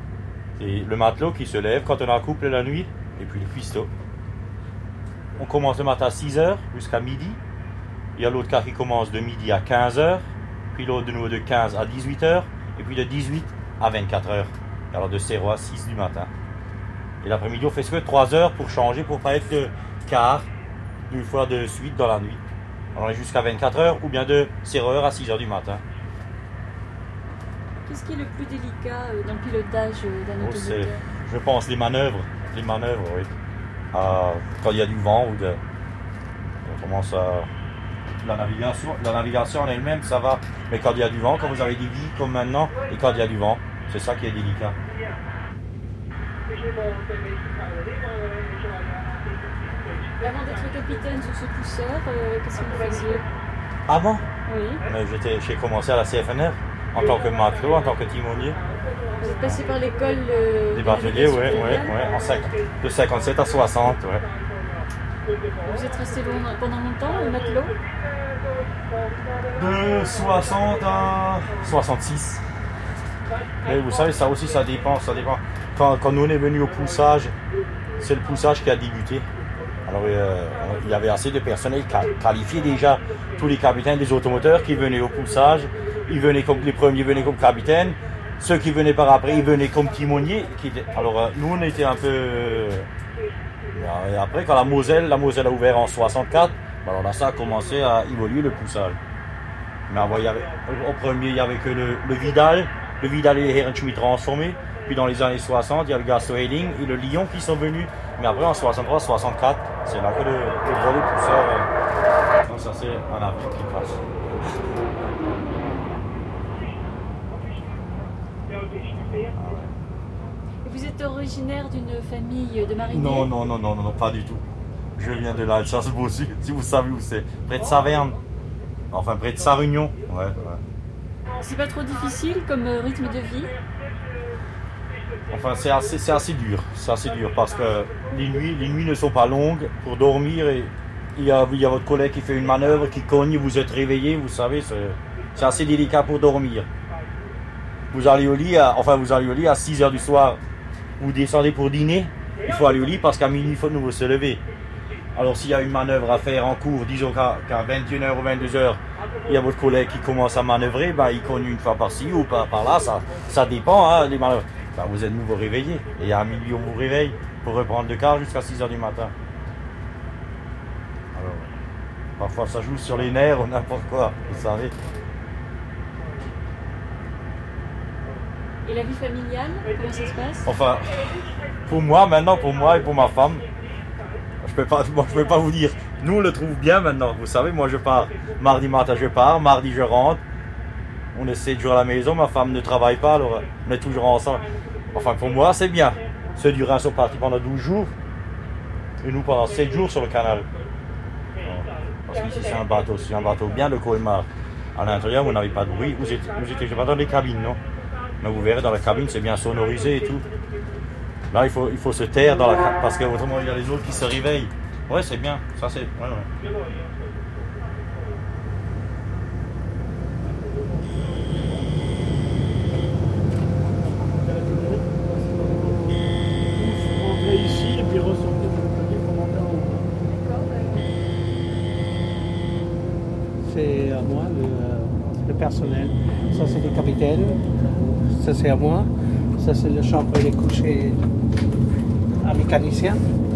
Et le matelot qui se lève quand on a un couple la nuit, et puis le cuistot. On commence le matin à six heures jusqu'à midi. Il y a l'autre cas qui commence de midi à quinze heures, puis l'autre de nouveau de quinze à dix-huit heures, et puis de dix-huit à vingt-quatre heures. Alors de zéro à six du matin. Et l'après-midi, on fait ce que trois heures pour changer, pour pas être le quart d'une fois de suite dans la nuit. Alors on est jusqu'à vingt-quatre heures, ou bien de zéro heure à six heures du matin. Qu'est-ce qui est le plus délicat dans le pilotage d'un Oh, automoteur? je pense les manœuvres. Les manœuvres, oui. Euh, quand il y a du vent ou de. On commence à. La navigation, la navigation en elle-même, ça va. Mais quand il y a du vent, quand vous avez des vies comme maintenant, et quand il y a du vent, c'est ça qui est délicat. Et avant d'être capitaine sur ce pousseur, euh, qu'est-ce que vous faisiez? Avant Oui. Mais j'étais, j'ai commencé à la C F N R en tant que matelot, en tant que timonier. Vous êtes passé par l'école euh, Des de bateliers, oui, navigation oui, fluviale. oui, en cinq- de cinquante-sept à soixante, ouais. Vous êtes resté long- pendant longtemps au matelot? De soixante à soixante-six. Mais vous savez, ça aussi, ça dépend, ça dépend. Quand, quand nous on est venus au poussage, c'est le poussage qui a débuté. Alors, euh, il y avait assez de personnel qualifié déjà. Tous les capitaines des automoteurs qui venaient au poussage, ils venaient comme les premiers venaient comme capitaines. Ceux qui venaient par après, ils venaient comme timoniers. Qui étaient... Alors, euh, nous, on était un peu... euh, Et après, quand la Moselle, la Moselle a ouvert en soixante-quatre, alors là, ça a commencé à évoluer le poussage. Mais avant, il y avait, au premier, il n'y avait que le, le Vidal, le Vidal et les Herrenschmidt transformés. Puis dans les années soixante, il y a le Gasto Heiling et le Lyon qui sont venus. Mais après, en soixante-trois soixante-quatre, c'est là que le, le gros le pousseur. Euh, donc ça, c'est un avion qui passe. Et vous êtes originaire d'une famille de mariniers? Non, non, non, non, non, non, pas du tout. Je viens de l'Alsace Bossu, si vous savez où c'est. Près de Saverne. Enfin, près de Sarre-Union. Ouais, ouais. C'est pas trop difficile comme euh, rythme de vie? Enfin, c'est assez, c'est assez dur. C'est assez dur parce que les nuits, les nuits ne sont pas longues pour dormir. Et il y a, il y a votre collègue qui fait une manœuvre, qui cogne, vous êtes réveillé, vous savez, c'est, c'est assez délicat pour dormir. Vous allez au lit, à, enfin, vous allez au lit à six heures du soir. Vous descendez pour dîner, il faut aller au lit parce qu'à minuit, il faut de nouveau se lever. Alors s'il y a une manœuvre à faire en cours, disons qu'à, qu'à vingt et une heures ou vingt-deux heures, il y a votre collègue qui commence à manœuvrer, ben, il cogne une fois par-ci ou par, par là, ça, ça dépend, hein, les manœuvres. Ben, vous êtes nouveau réveillé, et à minuit on vous réveille pour reprendre le quart jusqu'à six heures du matin. Alors, parfois ça joue sur les nerfs ou n'importe quoi, vous savez. Et la vie familiale, comment ça se passe? Enfin, pour moi, maintenant, pour moi et pour ma femme, je peux pas, moi, je peux pas vous dire. Nous, on le trouve bien maintenant. Vous savez, moi, je pars mardi matin, je pars, mardi, je rentre. On est sept jours à la maison, ma femme ne travaille pas, alors on est toujours ensemble. Enfin, pour moi, c'est bien. Ceux du Rhin sont partis pendant douze jours, et nous pendant sept jours sur le canal. Parce qu'ici, c'est un bateau, c'est un bateau bien de Colmar. À l'intérieur, vous n'avez pas de bruit. Vous étiez, vous étiez pas dans les cabines, non? Mais vous verrez, dans la cabine, c'est bien sonorisé et tout. Là, il faut, il faut se taire dans la cabine, parce qu'autrement, il y a les autres qui se réveillent. Ouais, c'est bien. Ça, c'est... Ouais, ouais. Rentrez ici et puis ressortez de l'autre côté pour monter en haut. C'est à moi, le, le personnel. Ça, c'est les capitaines. Ça, c'est à moi. Ça, c'est le chambre et les couchers à mécanicien.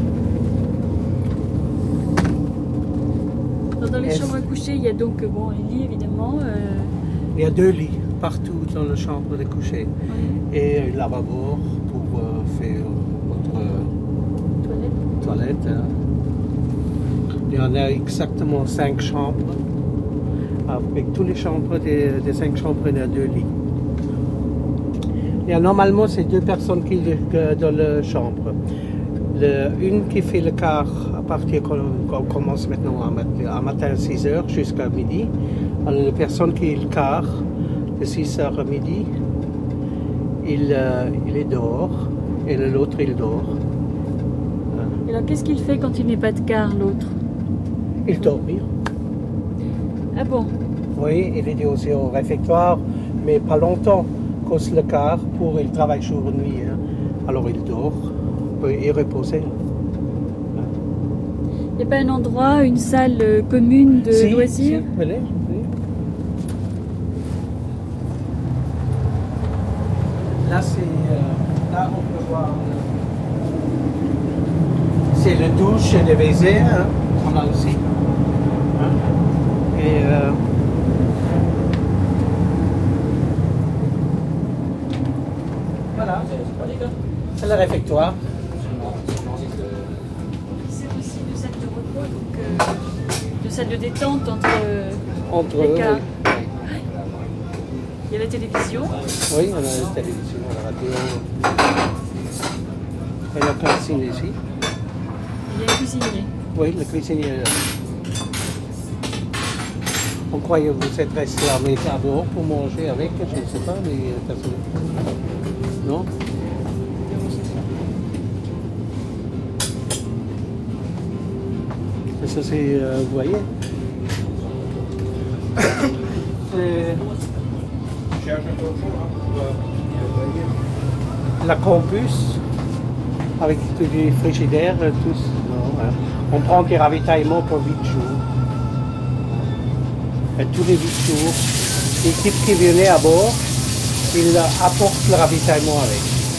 Dans les Est-ce- chambres à coucher, il y a donc bon, un lit évidemment. euh, Il y a deux lits partout dans la chambre de coucher. Et un lavabo pour euh, faire votre euh, toilette. hein. Il y en a exactement cinq chambres. Avec toutes les chambres des, des cinq chambres, il y a deux lits. Il y a normalement c'est deux personnes qui euh, dans la chambre. Le, une qui fait le quart à partir quand on, on commence maintenant à, mat- à matin à six heures jusqu'à midi. Alors la personne qui est le quart de six heures à midi, il, euh, il est dehors et l'autre il dort. Et alors qu'est-ce qu'il fait quand il n'est pas de quart, l'autre? Il dort. Ah bon? Oui, il est aussi au réfectoire, mais pas longtemps, cause le quart, pour il travaille jour et nuit. hein. Alors il dort, peut y reposer. Il n'y a pas un endroit, une salle euh, commune de Si, loisirs si, venez, venez. Là, c'est. euh, là, on peut voir. euh, c'est le douche et le W C, hein, on a aussi. Hein. Et. euh, voilà, c'est le réfectoire. C'est aussi une salle de repos, donc euh, de salle de détente entre, Entre les eux, cas. oui. Il y a la télévision. Oui, on a la télévision, la radio. Et la cuisine ici. Il y a un cuisinier. Oui, le cuisinier est là. On croyait que vous êtes resté à l'état dehors pour manger avec, je ne sais pas, mais personne. Non? Et ça, c'est, euh, vous voyez? C'est la campus, avec tous les frigidaires, tous. Non, hein. On prend des ravitaillements pour huit jours. Et tous les huit jours, l'équipe qui venait à bord, il apporte le ravitaillement avec.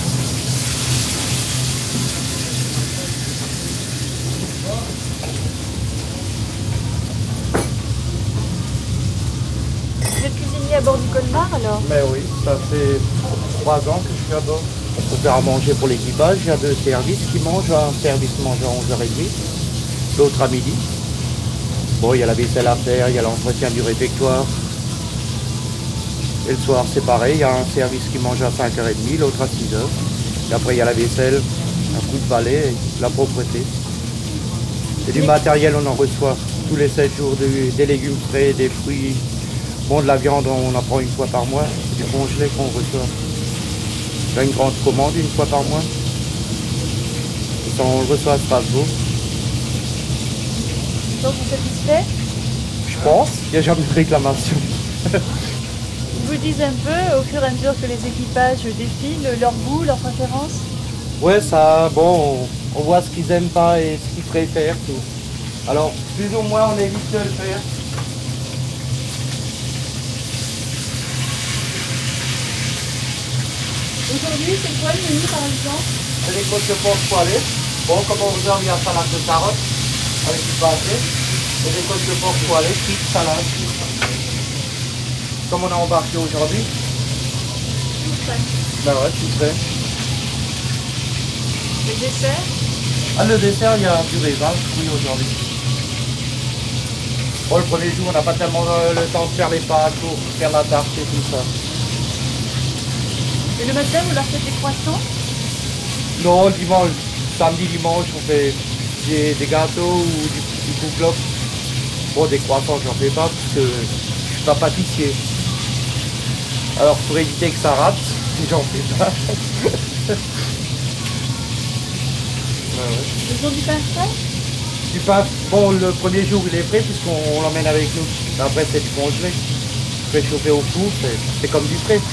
Vous êtes cuisinier à bord du Colmar alors? Mais oui, ça fait trois ans que je suis à bord. On peut faire à manger pour l'équipage. Il y a deux services qui mangent. Un service mange à onze heures trente, l'autre à midi. Bon, il y a la vaisselle à faire, il y a l'entretien du réfectoire. Et le soir, c'est pareil. Il y a un service qui mange à cinq heures trente, l'autre à six heures. Et après, il y a la vaisselle, un coup de balai et la propreté. Et du matériel, on en reçoit tous les sept jours, de- des légumes frais, des fruits. Bon, de la viande, on en prend une fois par mois. C'est du congelé qu'on reçoit. Il y a une grande commande une fois par mois. Et ça, on le reçoit à Strasbourg. Donc vous êtes satisfait? Je pense. Il n'y a jamais de réclamation. Ils vous disent un peu, au fur et à mesure que les équipages défilent, leur goût, leurs préférences? Ouais, ça, bon, on, on voit ce qu'ils aiment pas et ce qu'ils préfèrent. Tout. Alors, plus ou moins, on évite de le faire. Aujourd'hui, c'est quoi le menu par exemple? C'est des côtes de porc poêlées. Bon, comme on vous a mis un salade de carottes avec du pâté. Et des côtes de porc poêlées, frites, salade. Comme on a embarqué aujourd'hui. Tout frais. Ben ouais, tout frais. Le dessert? Ah, le dessert, il y a du raisin, oui, aujourd'hui. Bon, le premier jour, on n'a pas tellement euh, le temps de faire les pâtes pour faire la tarte et tout ça. Et le matin, vous leur faites des croissants? Non, le dimanche, samedi, dimanche, on fait des, des gâteaux ou du, du kouglof. Bon, des croissants, j'en fais pas parce que je suis pas pâtissier. Alors, pour éviter que ça rate, j'en fais pas. Ouais, ouais. Ils ont du pain frais? Du pain, bon, le premier jour, il est frais puisqu'on l'emmène avec nous. Après, c'est du congelé. Fait chauffer au four, c'est- c'est comme du frais.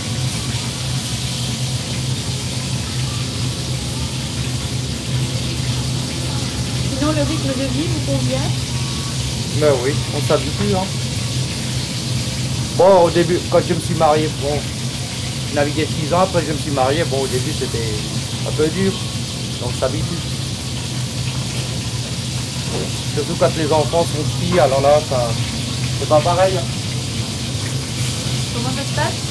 Sinon, le rythme de vie vous convient? Ben oui, on s'habitue. Hein. Bon, au début, quand je me suis marié, bon, je naviguais six ans, après je me suis marié, bon, au début c'était un peu dur, donc on s'habitue. Surtout quand les enfants sont petits, alors là, ça, c'est pas pareil. Hein. Comment ça se passe?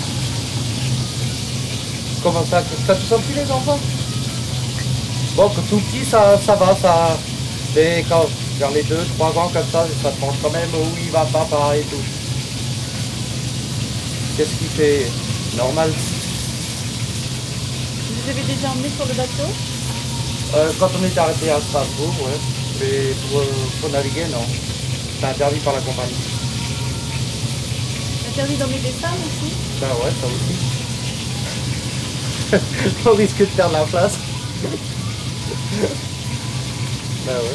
Comment ça, quand ils sont petits les enfants? Bon, quand tout petit, ça, ça va, ça. Mais quand vers les deux, trois ans comme ça, ça pense quand même où il va papa et tout. C'est ce qui fait normal. Vous avez déjà emmené sur le bateau? Euh, quand on est arrêté à Strasbourg, ouais. Mais pour, euh, pour naviguer, non. C'est interdit par la compagnie. Interdit d'emmener des femmes aussi? Ben ouais, ça aussi. On risque de perdre la place. Ben ouais.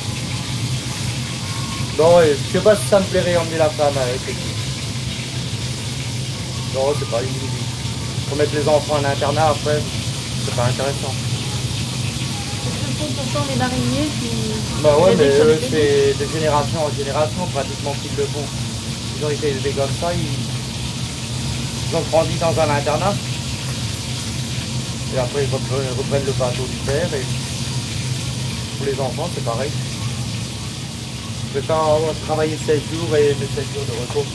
Non, ouais, je sais pas si ça me plairait emmener la femme avec l'équipe. Non, c'est pas une idée. Faut mettre les enfants en internat après, c'est pas intéressant. Ce sont pourtant les mariniers qui... Bah ouais, qui mais naviguent eux, sur les c'est de génération en génération pratiquement qu'ils le font. Ils ont été élevés comme ça, ils, ils ont grandi dans un internat. Et après, ils reprennent, reprennent le bateau du père. Et pour les enfants, c'est pareil. C'est quand on travaille seize jours et les sept jours de repos.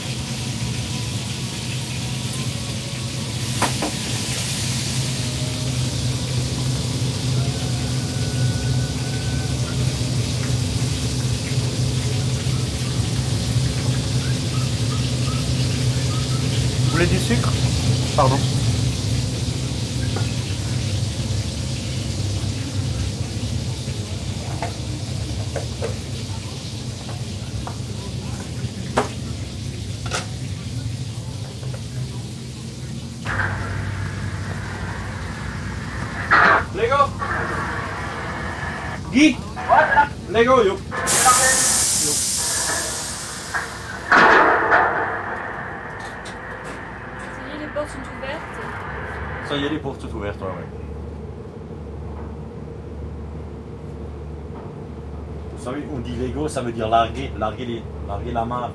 Vous voulez du sucre? Pardon. Lego. Guy. Lego, yo. Ça y est, les portes sont ouvertes. Ça y est, les portes sont ouvertes, ouais, ouais. Vous savez, on dit Lego, ça veut dire larguer, larguer, les, larguer la main.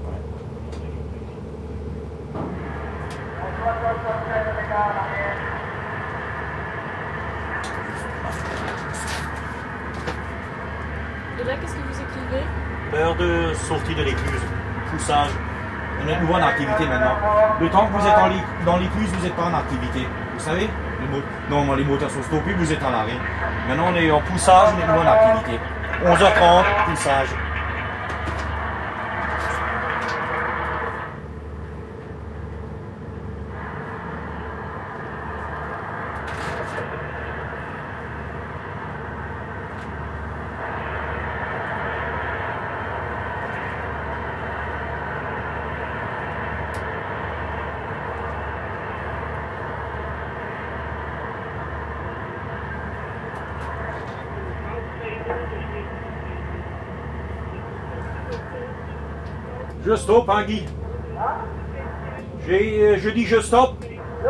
Et là, qu'est-ce que vous écrivez? L'heure de sortie de l'écluse, poussage. On est de nouveau en activité maintenant. Le temps que vous êtes en li- dans l'écluse, vous n'êtes pas en activité. Vous savez, les mo- normalement les moteurs sont stoppés, vous êtes en arrêt. Maintenant on est en poussage, on est de nouveau en activité. onze heures trente, poussage. Je stoppe, hein, Guy. J'ai, euh, je dis je stoppe.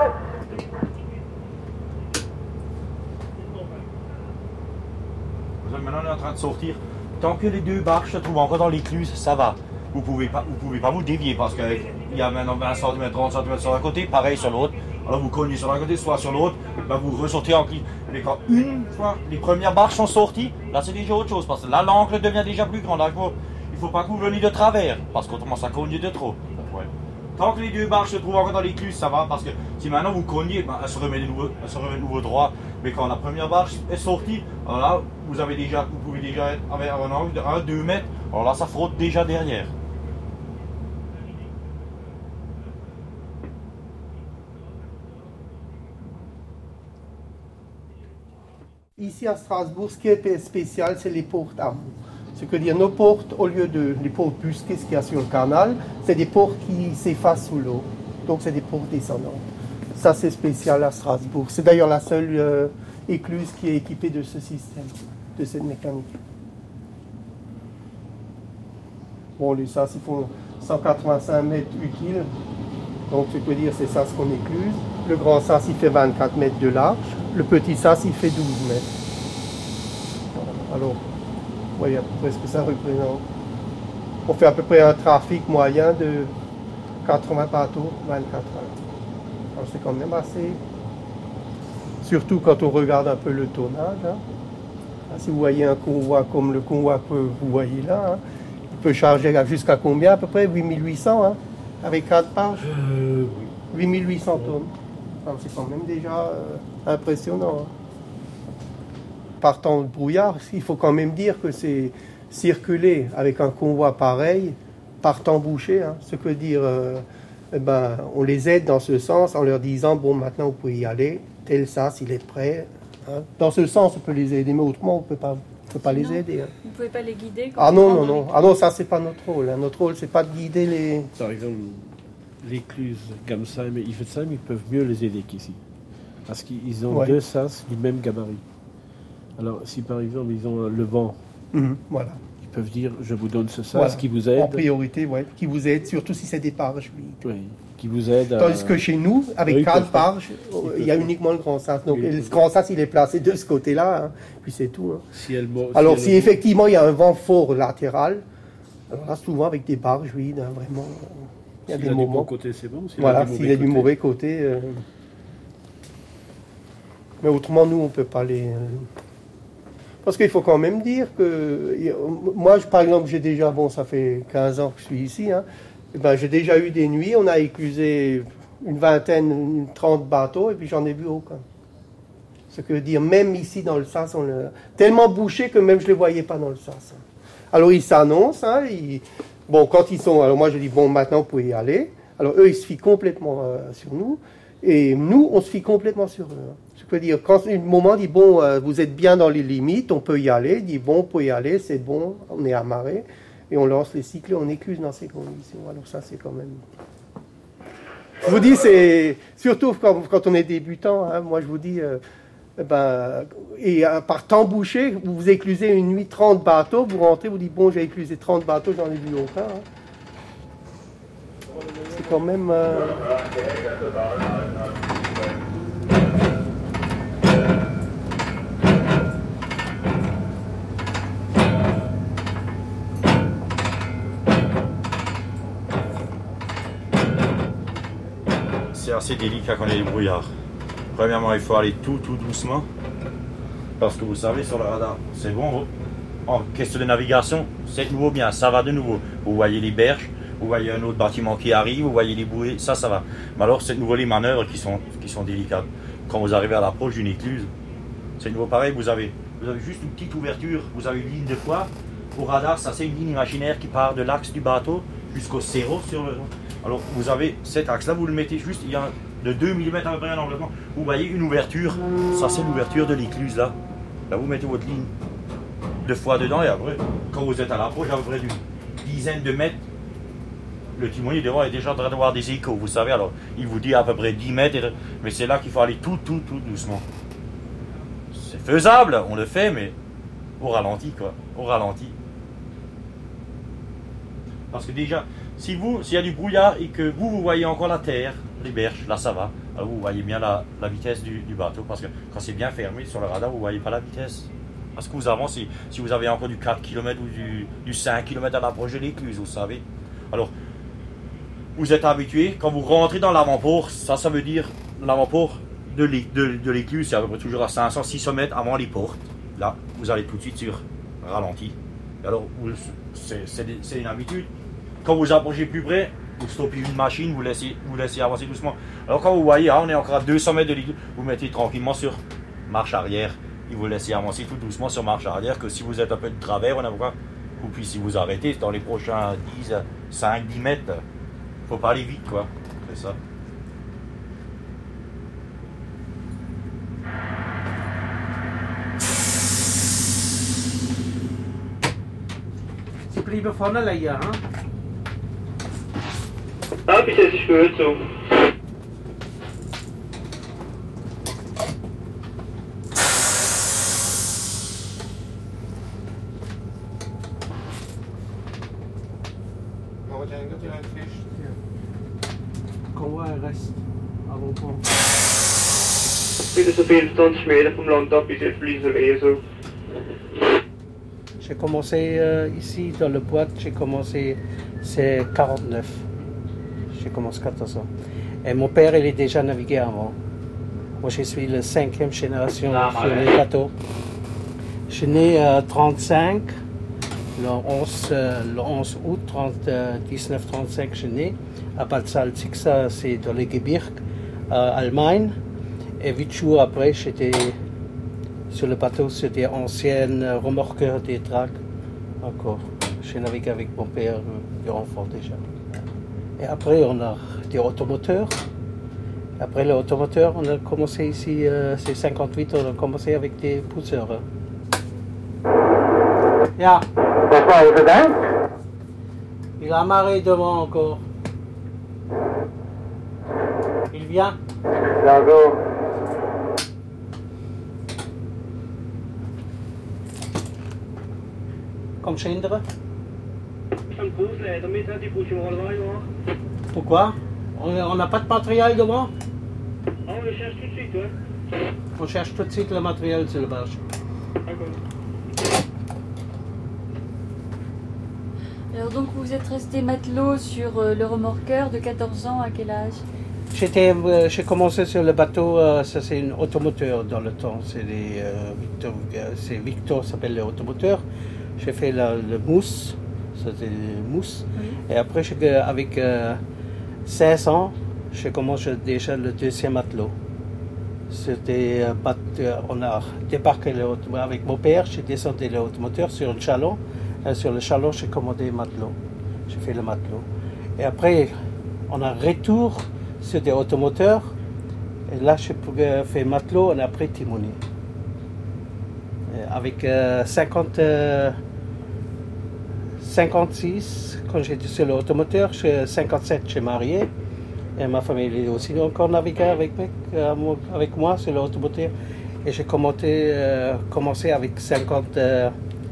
Maintenant, on est en train de sortir. Tant que les deux barques se trouvent encore dans l'écluse, ça va. Vous ne pouvez pas, vous pouvez pas vous dévier parce qu'il y a maintenant vingt centimètres, trente centimètres sur un côté, pareil sur l'autre. Alors vous cognez sur un côté, soit sur l'autre, ben vous ressortez en clic. Mais quand une fois les premières barques sont sorties, là c'est déjà autre chose parce que là l'angle devient déjà plus grand. Là, il ne faut pas que vous veniez de travers parce qu'autrement ça cogne de trop. Ouais. Tant que les deux barques se trouvent encore dans l'écluse, ça va parce que si maintenant vous cognez, ben, elle se remet de nouveau, elle se remet de nouveau droit. Mais quand la première barque est sortie, alors là vous avez déjà, vous pouvez déjà être avec un angle de un à deux mètres. Alors là ça frotte déjà derrière. Ici à Strasbourg, ce qui est spécial, c'est les portes à bout. Ce que dire, nos portes, au lieu de les portes busquées, ce qu'il y a sur le canal, c'est des portes qui s'effacent sous l'eau. Donc c'est des portes descendantes. Ça c'est spécial à Strasbourg. C'est d'ailleurs la seule euh, écluse qui est équipée de ce système, de cette mécanique. Bon, les sas, ils font cent quatre-vingt-cinq mètres utiles. Donc ce que veut dire, c'est sas qu'on écluse. Le grand sas, il fait vingt-quatre mètres de large. Le petit sas, il fait douze mètres. Alors, vous voyez à peu près ce que ça représente. On fait à peu près un trafic moyen de quatre-vingts bateaux, vingt-quatre heures. Alors c'est quand même assez. Surtout quand on regarde un peu le tonnage. Hein. Si vous voyez un convoi comme le convoi que vous voyez là, hein, il peut charger jusqu'à combien à peu près? huit mille huit cents, hein, avec quatre pages euh, oui. huit mille huit cents tonnes. Alors c'est quand même déjà euh, impressionnant. Hein. Partant de brouillard, il faut quand même dire que c'est circuler avec un convoi pareil, par temps bouché, hein, ce que veut dire, euh, eh ben, on les aide dans ce sens en leur disant, bon, maintenant vous pouvez y aller, tel sas, il est prêt. Hein. Dans ce sens, on peut les aider, mais autrement, on ne peut pas, on peut pas les aider. Hein. Vous ne pouvez pas les guider quand Ah non, non, non. Ah non, ça, c'est pas notre rôle. Hein. Notre rôle, c'est pas de guider les... Par exemple, l'écluse Gamsheim et Iffelsheim, ils peuvent mieux les aider qu'ici. Parce qu'ils ont ouais. deux sas du même gabarit. Alors, si par exemple, ils ont le vent, mmh, voilà. ils peuvent dire je vous donne ce sas Voilà. qui vous aide. En priorité, oui, qui vous aide, surtout si c'est des parges humides. Oui, qui vous aide à... Tandis que chez nous, avec Oui, quatre pas. parges, il y a uniquement le grand sas. Donc Oui, le grand sas, il est placé de ce côté-là, hein, puis c'est tout. Hein. Si elle, mo- Alors si si elle- effectivement il y a un vent fort latéral, alors là souvent avec des parges humides, hein, vraiment, il y a S'il des a du moments. bon côté, c'est bon. S'il a Voilà, du s'il mauvais y a du côté- mauvais côté. euh, Mais autrement, nous, on ne peut pas les... euh, Parce qu'il faut quand même dire que... Moi, je- par exemple, j'ai déjà... Bon, ça fait quinze ans que je suis ici. Hein, eh ben, j'ai déjà eu des nuits. On a éclusé une vingtaine, une trente bateaux, et puis j'en ai vu aucun. Ce que veut dire, même ici, dans le sas, on le... tellement bouché que même je ne les voyais pas dans le sas. Hein. Alors, ils s'annoncent. Hein, ils... Bon, quand ils sont... Alors, moi, je dis, bon, maintenant, vous pouvez y aller. Alors, eux, ils se fient complètement euh, sur nous. Et nous, on se fie complètement sur eux. Hein. Je peux dire, quand un moment dit, bon, euh, vous êtes bien dans les limites, on peut y aller, dit, bon, on peut y aller, c'est bon, on est amarré, et on lance les cycles et on écluse dans ces conditions. Alors ça, c'est quand même... Je vous dis, c'est... Surtout quand, quand on est débutant, hein, moi, je vous dis, euh, ben, et euh, par temps bouché, vous vous éclusez une nuit trente bateaux, vous rentrez, vous dites, bon, j'ai éclusé trente bateaux, j'en ai vu aucun. Hein. C'est quand même... Euh... C'est assez délicat quand il y a des brouillards. Premièrement, il faut aller tout, tout doucement. Parce que vous savez, sur le radar, c'est bon. En question de navigation, c'est nouveau bien, ça va de nouveau. Vous voyez les berges, vous voyez un autre bâtiment qui arrive, vous voyez les bouées, ça, ça va. Mais alors, c'est de nouveau les manœuvres qui sont, qui sont délicates. Quand vous arrivez à l'approche d'une écluse, c'est de nouveau pareil, vous avez, vous avez juste une petite ouverture, vous avez une ligne de poids. Au radar, ça c'est une ligne imaginaire qui part de l'axe du bateau jusqu'au zéro sur le... Alors, vous avez cet axe-là, vous le mettez juste, il y a de deux millimètres à peu près un enveloppement. Vous voyez une ouverture, ça c'est l'ouverture de l'écluse là. Là, vous mettez votre ligne de fois dedans et après, quand vous êtes à l'approche, à peu près d'une dizaine de mètres, le timonier devant est déjà en train de voir des échos, vous savez. Alors, il vous dit à peu près dix mètres, mais c'est là qu'il faut aller tout, tout, tout doucement. C'est faisable, on le fait, mais au ralenti, quoi. Au ralenti. Parce que déjà, si vous, s'il y a du brouillard et que vous, vous voyez encore la terre, les berges, là ça va. Alors vous voyez bien la, la vitesse du, du bateau, parce que quand c'est bien fermé sur le radar, vous ne voyez pas la vitesse. Parce que vous avancez, si vous avez encore du quatre kilomètres ou du, du cinq kilomètres à l'approche de l'écluse, vous savez. Alors, vous êtes habitué, quand vous rentrez dans l'avant-port, ça, ça veut dire l'avant-port de l'écluse, c'est à peu près toujours à cinq cents à six cents mètres avant les portes. Là, vous allez tout de suite sur ralenti. Et alors, c'est une habitude. Quand vous approchez plus près, vous stoppez une machine, vous laissez, vous laissez avancer doucement. Alors quand vous voyez, ah, on est encore à deux cents mètres de l'église, vous mettez tranquillement sur marche arrière et vous laissez avancer tout doucement sur marche arrière, que si vous êtes un peu de travers, on a besoin, vous puissiez vous arrêter dans les prochains dix, cinq, dix mètres. Faut pas aller vite, quoi. C'est ça. Sie blieben vorne liegen, hein? Ah, bis jetzt ist gut so. Convoi reste avant pont. Wieder so viele Stunden später vom Land ab, bis jetzt bleiben wir eh so. J'ai commencé euh, ici dans le boîte, j'ai commencé, c'est quarante-neuf. J'ai commencé quatorze ans. Et mon père, il est déjà navigué avant. Moi, je suis la cinquième génération Ah, sur ouais. les bateaux. Je suis né à trente-cinq, le onze, euh, le onze août dix-neuf trente-cinq, je suis né à Bad Salzig, ça c'est dans les Gebirge, à Allemagne. Et huit jours après, j'étais sur le bateau, sur des anciennes remorqueurs des dracs encore. J'ai navigué avec mon père euh, enfant déjà. Et après, on a des automoteurs. Après les automoteurs, on a commencé ici, euh, c'est cinquante-huit, on a commencé avec des pousseurs. Ja. Was war unser Dank? Il a amarré devant encore. Il vient. Ja, so. comme Schindler. Ein Fußleiter damit hat die Fußmalerei gemacht. Pourquoi? On n'a pas de matériel devant? Ah, on le cherche tout de suite, ouais. On cherche tout de suite le matériel sur le bâche. D'accord. Alors donc vous êtes resté matelot sur euh, le remorqueur de quatorze ans, à quel âge? J'étais, euh, j'ai commencé sur le bateau, euh, ça c'est une automoteur dans le temps, c'est des, euh, Victor, euh, c'est Victor s'appelle l'automoteur. J'ai fait la, le mousse, ça c'est le mousse. Oui. Et après j'ai, avec euh, seize ans, j'ai commencé déjà le deuxième matelot. C'était, euh, on a débarqué le, avec mon père, j'ai descendu l'automoteur sur un chalon. Et sur le chalon, j'ai commandé matelot. J'ai fait le matelot. Et après, on a retour sur des automoteurs. Et là, j'ai fait matelot et après timonier. Et avec euh, cinquante, euh, cinquante-six, quand j'étais sur l'automoteur, cinquante-sept, j'ai marié. Et ma famille est aussi encore naviguée avec, avec moi sur l'automoteur. Et j'ai commencé, euh, commencé avec cinquante-neuf.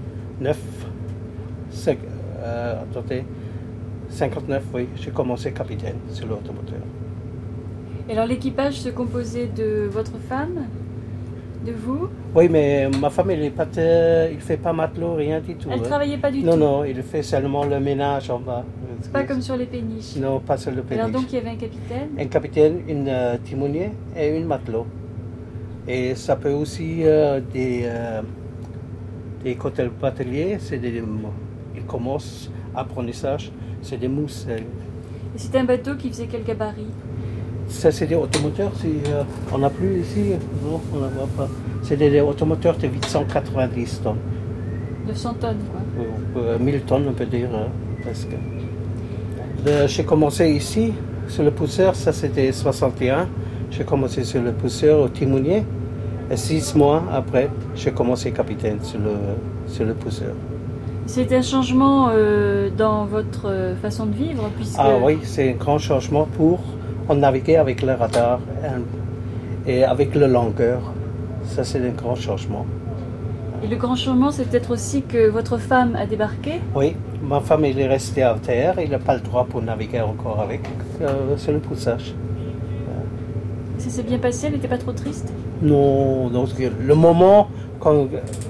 Euh, attendez, cinquante-neuf, oui, j'ai commencé capitaine sur l'automoteur. Et alors l'équipage se composait de votre femme, de vous? Oui, mais ma femme, elle ne fait pas matelot, rien du tout. Elle ne hein. travaillait pas du non, tout? Non, non, il fait seulement le ménage en bas. C'est pas comme sur les péniches? Non, pas sur le péniche. Alors donc il y avait un capitaine? Un capitaine, une euh, timonier et une matelot. Et ça peut aussi euh, des, euh, des côtés bateliers, c'est des... Ils commencent apprentissage, c'est des mousses. Et c'était un bateau qui faisait quel gabarit? Ça, c'est des automoteurs. Euh, on n'a plus ici, non, on n'en voit pas. C'est des, des automoteurs de huit cent quatre-vingt-dix tonnes. neuf cents tonnes, quoi. Euh, mille tonnes, on peut dire, hein, presque. Le, j'ai commencé ici, sur le pousseur, ça c'était soixante et un. J'ai commencé sur le pousseur au timonier. Et six mois après, j'ai commencé capitaine sur le, sur le pousseur. C'est un changement euh, dans votre euh, façon de vivre puisque... Ah oui, c'est un grand changement pour on naviguer avec le radar et, et avec le longueur. Ça, c'est un grand changement. Et le grand changement, c'est peut-être aussi que votre femme a débarqué? Oui, ma femme elle est restée à terre. Elle n'a pas le droit pour naviguer encore avec euh, sur le poussage. Ça s'est bien passé? Elle n'était pas trop triste? Non, donc le moment quand...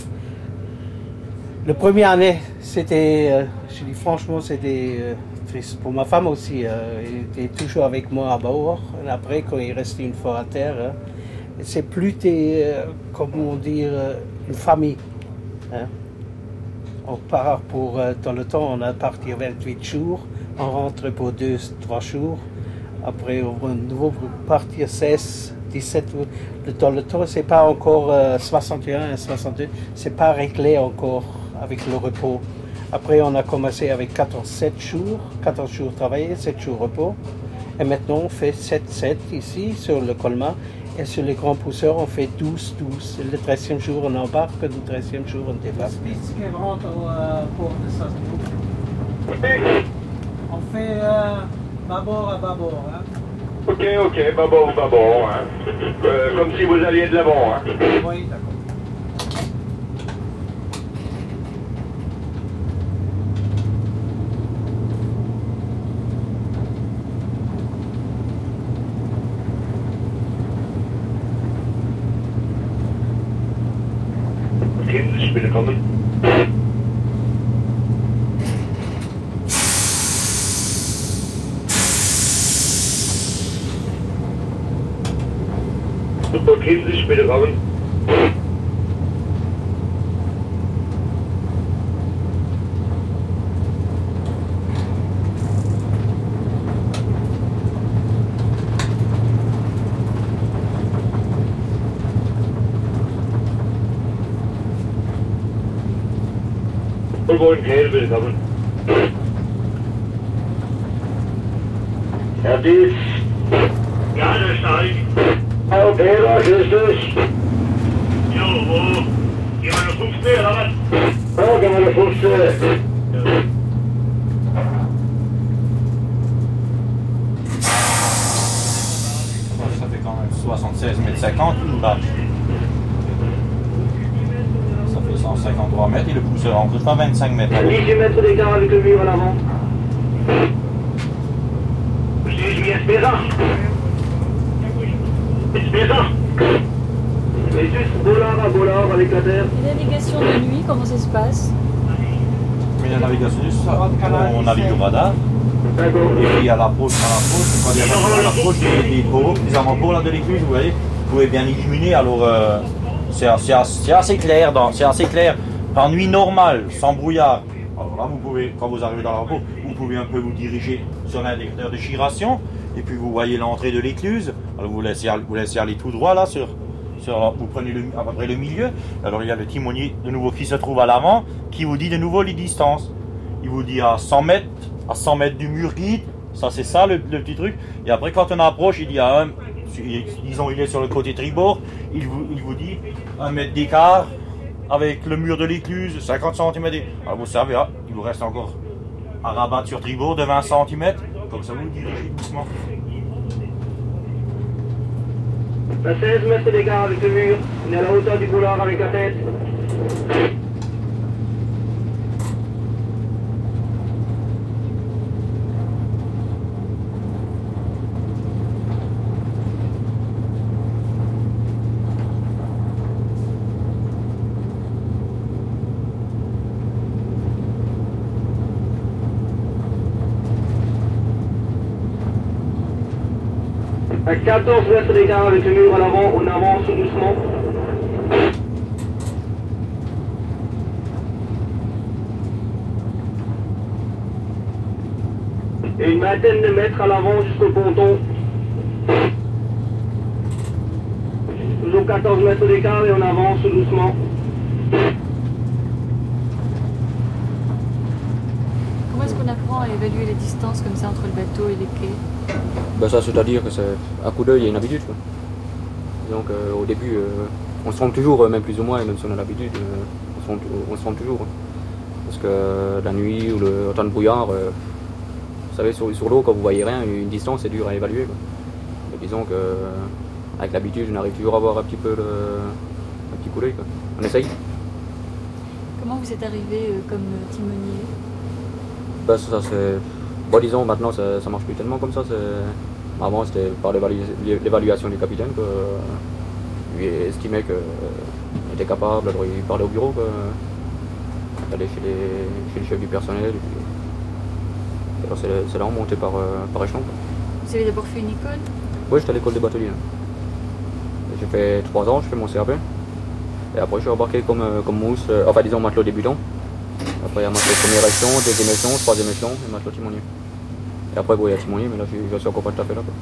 La première année, c'était, euh, je dis franchement, c'était euh, triste. Pour ma femme aussi, euh, elle était toujours avec moi à bord. Et après, quand il restait une fois à terre, hein, c'est plus, des, euh, comment dire, euh, une famille. Hein. On part pour, euh, dans le temps, on a parti vingt-huit jours, on rentre pour deux, trois jours. Après, on va de nouveau partir seize, dix-sept jours. Dans le temps, c'est pas encore euh, soixante et un et soixante-deux, c'est pas réglé encore avec le repos. Après, on a commencé avec quatorze, sept jours, quatorze jours travaillés, sept jours repos. Et maintenant, on fait sept, sept ici, sur le Colmar. Et sur les grands pousseurs, on fait douze, douze. Le treizième jour, on embarque, le treizième jour, on débarque. qui rentre au euh, port de Strasbourg. On fait euh, bâbord à bâbord. Hein. Ok, ok, bâbord, bâbord. Hein. Euh, comme si vous alliez de l'avant. Hein. Oui, d'accord. Kind binnenkomen. Super Kind binnenkomen. Volgende keer binnenkomen. Ja, dit. Ja, daar sta ik. Oké, waar is dus? Jo, wo? Je maar een voet spelen, hè? Oh, ik maar een voet spelen. Ça fait quand même soixante-seize mètres cinquante une bâche. Ça fait cent cent cinquante-trois mètres et le pousseur entre cent vingt-cinq mètres. dix-huit mètres d'écart avec le mur à l'avant. Espera. Espera. Et juste bollard à bollard avec la terre. La navigation de nuit, comment ça se passe? Mais la navigation, on navigue au radar. Et puis à l'approche, à l'approche, quand il y a à l'approche des, des pots, des avant-pots là de l'écluse, vous voyez, vous pouvez bien illuminer. Alors euh, c'est assez, assez clair, c'est assez clair. En nuit normale, sans brouillard. Alors là, vous pouvez, quand vous arrivez dans l'avant-pot, vous pouvez un peu vous diriger sur l'indicateur de chiration. Et puis vous voyez l'entrée de l'écluse. Alors vous laissez, vous laissez aller tout droit là sur. Sur, vous prenez le, à peu près le milieu. Alors il y a le timonier de nouveau qui se trouve à l'avant, qui vous dit de nouveau les distances. Il vous dit à cent mètres, à cent mètres du mur guide. Ça c'est ça le, le petit truc. Et après quand on approche, il dit à un, disons il est sur le côté tribord, il vous, il vous dit un mètre d'écart avec le mur de l'écluse, cinquante centimètres. Alors vous savez, ah, il vous reste encore à rabattre sur tribord de vingt centimètres. Comme ça vous dirigez doucement. À seize mètres d'écart avec le mur, on est à la hauteur du boulard avec la tête. À quatorze mètres d'écart avec le mur à l'avant, on avance doucement. Et une vingtaine de mètres à l'avant jusqu'au ponton. Toujours quatorze mètres d'écart et on avance doucement. Comment est-ce qu'on apprend à évaluer les distances comme ça entre le bateau et les quais? Ben ça, c'est-à-dire que c'est à coup d'œil, il y a une habitude. Quoi. Donc euh, au début, euh, on se trompe toujours, même plus ou moins, même si on a l'habitude, euh, on, se trompe, on se trompe toujours. Hein. Parce que euh, la nuit ou le temps de brouillard, euh, vous savez, sur, sur l'eau, quand vous voyez rien, une distance, c'est dur à évaluer. Quoi. Mais disons que euh, avec l'habitude, on arrive toujours à avoir un petit peu le, un petit coup d'œil. Quoi. On essaye. Comment vous êtes arrivé euh, comme timonier? Ben ça, c'est... Bon, disons, maintenant, ça, ça marche plus tellement comme ça. Avant, c'était par l'évaluation du capitaine que lui estimait qu'il était capable. Alors, il parlait au bureau, d'aller chez, chez le chef du personnel. Et puis, alors, c'est là on montait par, par échelon. Quoi. Vous avez d'abord fait une école? Oui, j'étais à l'école des bateliers. J'ai fait trois ans, j'ai fait mon C A P. Et après, je suis embarqué comme, comme mousse, euh, enfin, disons, matelot débutant. Après, il y a matelot premier échelon, deuxième échelon, troisième échelon et matelot timonier. Et après, bon, il y a timonier, mais là, je, je suis encore pas tout à fait là. Quoi.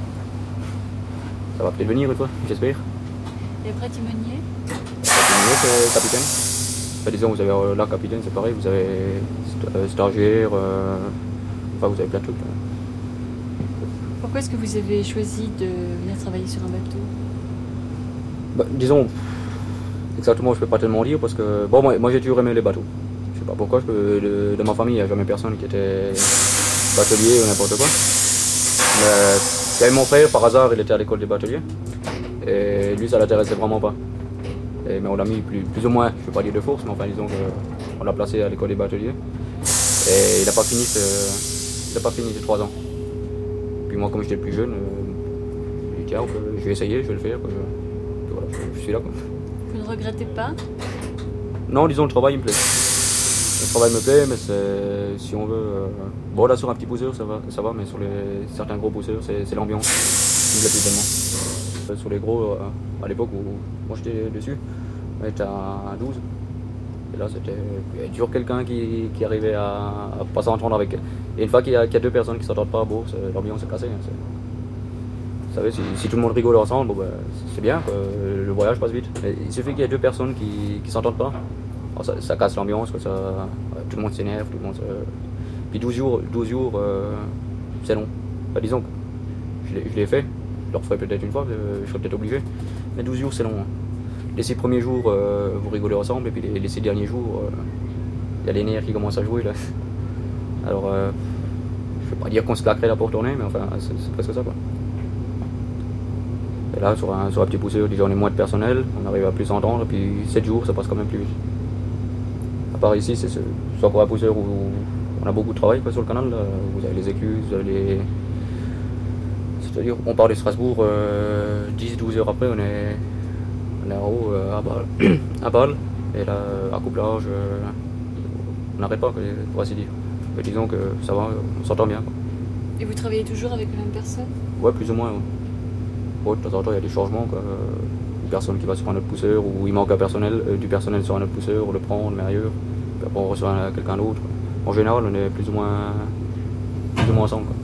Ça va peut-être venir une fois, j'espère. Et après, timonier? Timonier, c'est capitaine. Enfin, disons, vous avez euh, là, capitaine, c'est pareil, vous avez euh, stagiaire, euh, enfin, vous avez plein de trucs. Là. Pourquoi est-ce que vous avez choisi de venir travailler sur un bateau? Bah, disons, exactement, je peux pas tellement dire parce que, bon, moi, moi j'ai toujours aimé les bateaux. Je sais pas pourquoi, parce que de, de ma famille, il n'y a jamais personne qui était batelier ou n'importe quoi. Mais il y avait mon frère, par hasard, il était à l'école des bateliers. Et lui, ça l'intéressait vraiment pas. Et, mais on l'a mis plus, plus ou moins, je ne vais pas dire de force, mais enfin, disons qu'on l'a placé à l'école des bateliers. Et il n'a pas fini ses, il a pas fini ses trois ans. Puis moi, comme j'étais le plus jeune, euh, j'ai dit, tiens, je vais essayer, je vais le faire. Quoi. Voilà, je, je suis là. Quoi. Vous ne regrettez pas? Non, disons, le travail il me plaît. Le travail me plaît, mais c'est, si on veut... Euh, bon, là, sur un petit pousseur, ça va, ça va mais sur les, certains gros pousseurs, c'est l'ambiance qui me plaît plus tellement. Euh, sur les gros, euh, à l'époque où moi j'étais dessus, on était à douze. Et là, c'était toujours quelqu'un qui, qui arrivait à, à pas s'entendre avec... Et une fois qu'il y, qu y a deux personnes qui s'entendent pas, bon, l'ambiance est cassée. Hein, vous savez, si, si tout le monde rigole ensemble, bon, ben, c'est bien, quoi, le voyage passe vite. Mais il suffit qu'il y ait deux personnes qui ne s'entendent pas. Alors, ça, ça casse l'ambiance, ça, ouais, tout le monde s'énerve, tout le monde... Euh... Puis douze jours, douze jours euh, c'est long. Enfin, disons, je l'ai fait, je le referai peut-être une fois, je serai peut-être obligé. Mais douze jours, c'est long. Hein. Les six premiers jours, euh, vous rigolez ensemble, et puis les, les six derniers jours, il euh, y a les nerfs qui commencent à jouer. Là. Alors, euh, je ne veux pas dire qu'on se claquerait là pour tourner, mais enfin, c'est presque ça. Quoi. Et là, sur un, sur un petit pousseur, déjà on est moins de personnel, on arrive à plus s'entendre, et puis sept jours, ça passe quand même plus vite. part ici, c'est soit encore un pousseur où on a beaucoup de travail quoi, sur le canal. Là. Vous avez les écluses, vous avez les... C'est-à-dire, on part de Strasbourg, euh, dix douze heures après, on est, on est en haut euh, à Bâle. à Bâle. Et là, à couplage, euh, on n'arrête pas, quoi, pour ainsi dire. Mais disons que ça va, on s'entend bien. Quoi. Et vous travaillez toujours avec la même personne? Ouais, plus ou moins. Ouais. Ouais, de temps en temps, il y a des changements. Quoi. Une personne qui va sur un autre pousseur, ou il manque un personnel, euh, du personnel sur un autre pousseur, on le prend, on le met ailleurs. Puis après, on reçoit quelqu'un d'autre. En général, on est plus ou moins, plus ou moins ensemble. Quoi.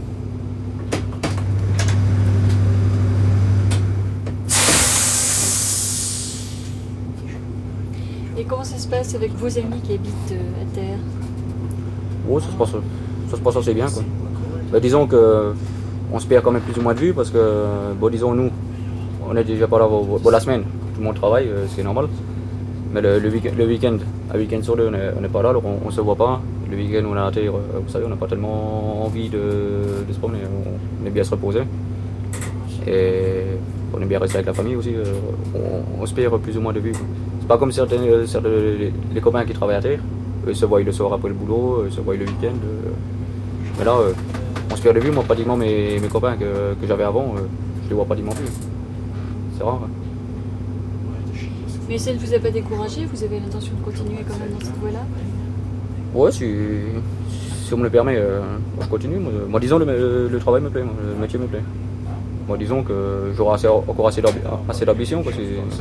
Et comment ça se passe avec vos amis qui habitent euh, à terre? Ouais, ça se passe, ça se passe assez bien. Quoi. Bah, disons que on se perd quand même plus ou moins de vue parce que, bon, disons nous, on est déjà pas là bon, bon, la semaine, tout le monde travaille, euh, c'est normal. Mais le, le week-end, le week-end, un week-end sur deux, on n'est pas là, alors on, on se voit pas. Le week-end où on est à terre, euh, vous savez, on n'a pas tellement envie de, de se promener, on, on est bien se reposer. Et on est bien resté avec la famille aussi, euh, on, on se perd plus ou moins de vue. C'est pas comme certains, certains les, les copains qui travaillent à terre, eux se voient le soir après le boulot, eux se voient le week-end. Euh, mais là, euh, on se perd de vue, moi pratiquement mes, mes copains que, que j'avais avant, euh, je les vois pratiquement plus. C'est rare. Hein. Mais ça ne vous a pas découragé? Vous avez l'intention de continuer quand même dans cette voie-là? Ouais, si, si on me le permet, euh, je continue. Moi, moi disons, le, le travail me plaît, moi, le métier me plaît. Moi, disons que j'aurai assez, encore assez d'ambition. Parce que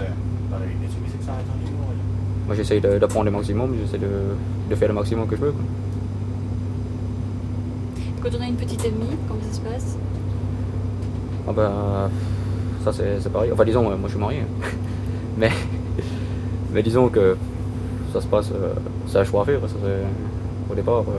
moi, j'essaye d'apprendre le maximum, j'essaie de, de faire le maximum que je peux. Quoi. Quand on a une petite amie, comment ça se passe? Ah ben, ça c'est pareil. Enfin, disons, moi je suis marié. mais, mais disons que ça se passe, euh, c'est un choix à faire. Ça, au départ, euh,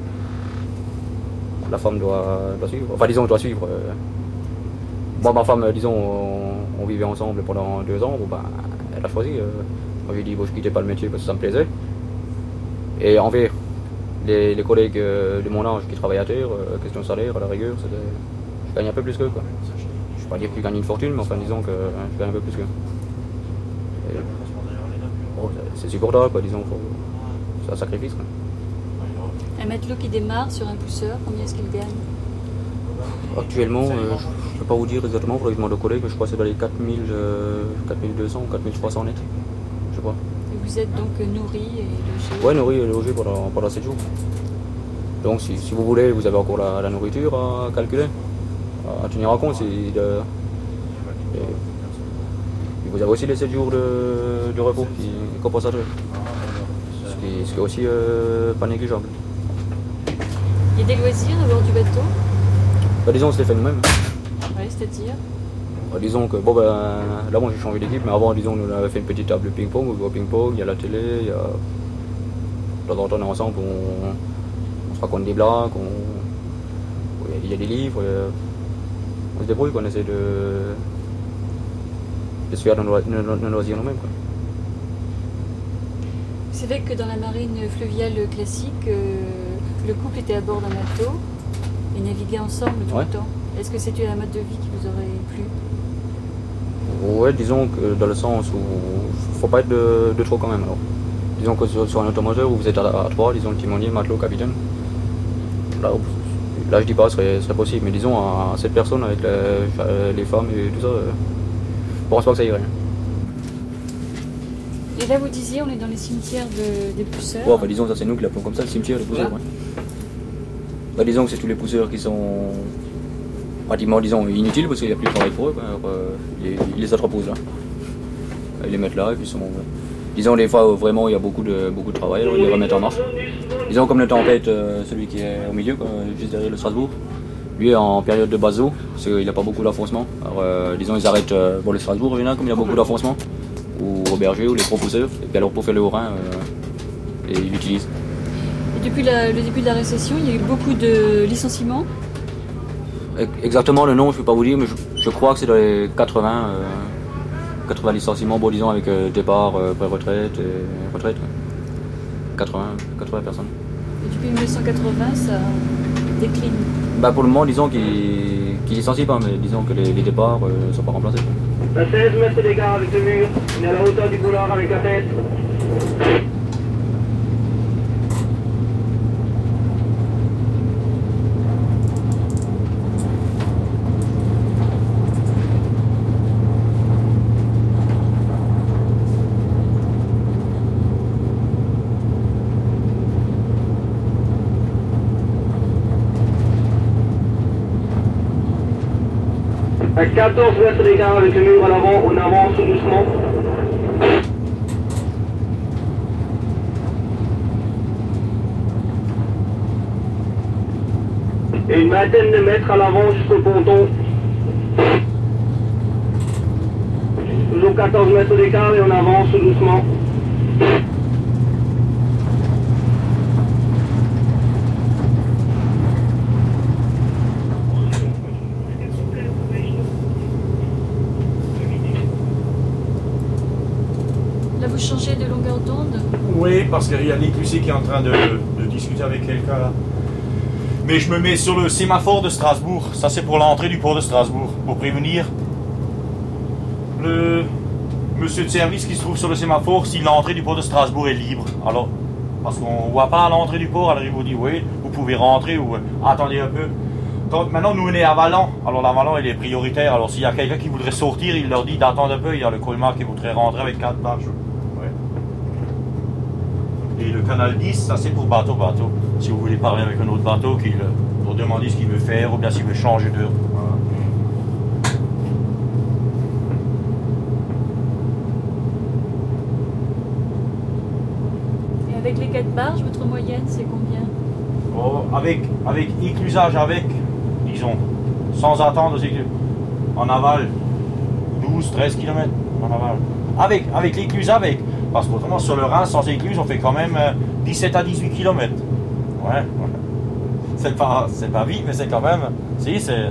la femme doit, doit suivre. Enfin, disons, doit suivre. Euh, moi, ma femme, disons, on, on vivait ensemble pendant deux ans. Bon, ben, elle a choisi. Euh, moi, j'ai dit, bon, je quittais pas le métier parce que ça me plaisait. Et envers les, les collègues de mon âge qui travaillent à terre, euh, question de salaire, à la rigueur, je gagne un peu plus qu'eux. Quoi. Je ne vais pas dire qu'ils gagnent une fortune, mais enfin, disons que hein, je gagne un peu plus qu'eux. Bon, c'est supportable, quoi, disons, c'est un sacrifice. Quoi. Un matelot qui démarre sur un pousseur, combien est-ce qu'il gagne? Actuellement, euh, je ne peux pas vous dire exactement, il faudrait que je demande aux collègues, je crois que c'est dans les quatre mille, euh, quatre mille deux cents ou quatre mille trois cents net. Je crois. Et vous êtes donc nourri et logé? Oui, nourri et logé pendant, pendant sept jours. Donc si, si vous voulez, vous avez encore la, la nourriture à calculer, à tenir en compte. Si de, et, et vous avez aussi les sept jours de, de repos qui est compensateur. Ce qui, ce qui est aussi euh, pas négligeable. Il y a des loisirs à bord du bateau? Bah, disons, on se les fait nous-mêmes. Oui, c'est-à-dire bah, disons que, bon ben, là moi j'ai changé d'équipe, mais avant, disons, on avait fait une petite table de ping-pong, on joue au ping-pong, il y a la télé, il y a... De temps en temps, on est ensemble, on, on se raconte des blagues, on... il y a des livres, on se débrouille, on essaie de, de se faire nos, nos, nos loisirs nous-mêmes. C'est vrai que dans la marine fluviale classique, euh, le couple était à bord d'un bateau et naviguait ensemble tout ouais. le temps. Est-ce que c'était un mode de vie qui vous aurait plu? Ouais, disons que dans le sens où il ne faut pas être de, de trop quand même. Alors. Disons que sur, sur un automoteur où vous êtes à, à trois, disons le timonier, matelot, capitaine, là, là je dis pas ce serait, serait possible, mais disons à, à cette personne avec les, les femmes et tout ça, euh, je pense pas que ça irait. Et là vous disiez on est dans les cimetières de, des pousseurs. Ouais, bah, disons ça c'est nous qui l'appelons comme ça, le cimetière des pousseurs. Ouais. Ouais. Bah, disons que c'est tous les pousseurs qui sont pratiquement disons, inutiles parce qu'il n'y a plus de travail pour eux. Quoi. Alors, euh, ils, ils les entreposent là. Ils les mettent là et puis ils sont... Disons des fois vraiment il y a beaucoup de, beaucoup de travail, alors ils les remettent en marche. Disons comme le tempête, euh, celui qui est au milieu, quoi, juste derrière le Strasbourg, lui est en période de basse eau, parce qu'il n'a pas beaucoup d'enfoncement. Alors euh, disons ils arrêtent euh, bon, le Strasbourg en général comme il y a beaucoup d'enfoncement, ou au berger ou les propulseurs, et puis alors pour faire le haut-rhin, euh, ils l'utilisent. Et depuis la, le début de la récession, il y a eu beaucoup de licenciements? Exactement le nom je ne peux pas vous dire, mais je, je crois que c'est dans les quatre-vingts. Euh, quatre-vingts licenciements, bon disons avec euh, départ, euh, pré-retraite et retraite. Ouais. quatre-vingts, quatre-vingts personnes. Et depuis mille neuf cent quatre-vingts, ça décline? Bah pour le moment, disons qu'ils ne licencient pas, mais disons que les, les départs ne euh, sont pas remplacés. À seize mètres d'écart avec le mur, on est à la hauteur du boulard avec la tête. À quatorze mètres d'écart avec le mur à l'avant, on avance tout doucement. Et une vingtaine de mètres à l'avant jusqu'au ponton. Toujours quatorze mètres d'écart et on avance tout doucement. Là, vous changez de longueur d'onde? Oui, parce qu'il y a l'éclusier qui est en train de, de discuter avec quelqu'un là. Mais je me mets sur le sémaphore de Strasbourg. Ça, c'est pour l'entrée du port de Strasbourg. Pour prévenir le monsieur de service qui se trouve sur le sémaphore si l'entrée du port de Strasbourg est libre. Alors, parce qu'on ne voit pas à l'entrée du port, alors il vous dit oui, vous pouvez rentrer ou attendez un peu. Quand, maintenant, nous, on est à Valent. Alors, la Valent, elle est prioritaire. Alors, s'il y a quelqu'un qui voudrait sortir, il leur dit d'attendre un peu. Il y a le colmar qui voudrait rentrer avec quatre barges. Ouais. Et le canal dix, ça, c'est pour bateau-bateau. Si vous voulez parler avec un autre bateau, qu'il, pour demander ce qu'il veut faire ou bien s'il veut changer d'heure. Voilà. Et avec les quatre barges, votre moyenne, c'est combien? Oh, avec, avec éclusage, avec, disons, sans attendre, en aval, douze, treize kilomètres en aval. Avec, avec l'écluse, avec. Parce qu'autrement, sur le Rhin, sans écluse, on fait quand même euh, dix-sept à dix-huit kilomètres. Ouais, ouais. C'est pas, c'est pas vite, mais c'est quand même. Si, c'est.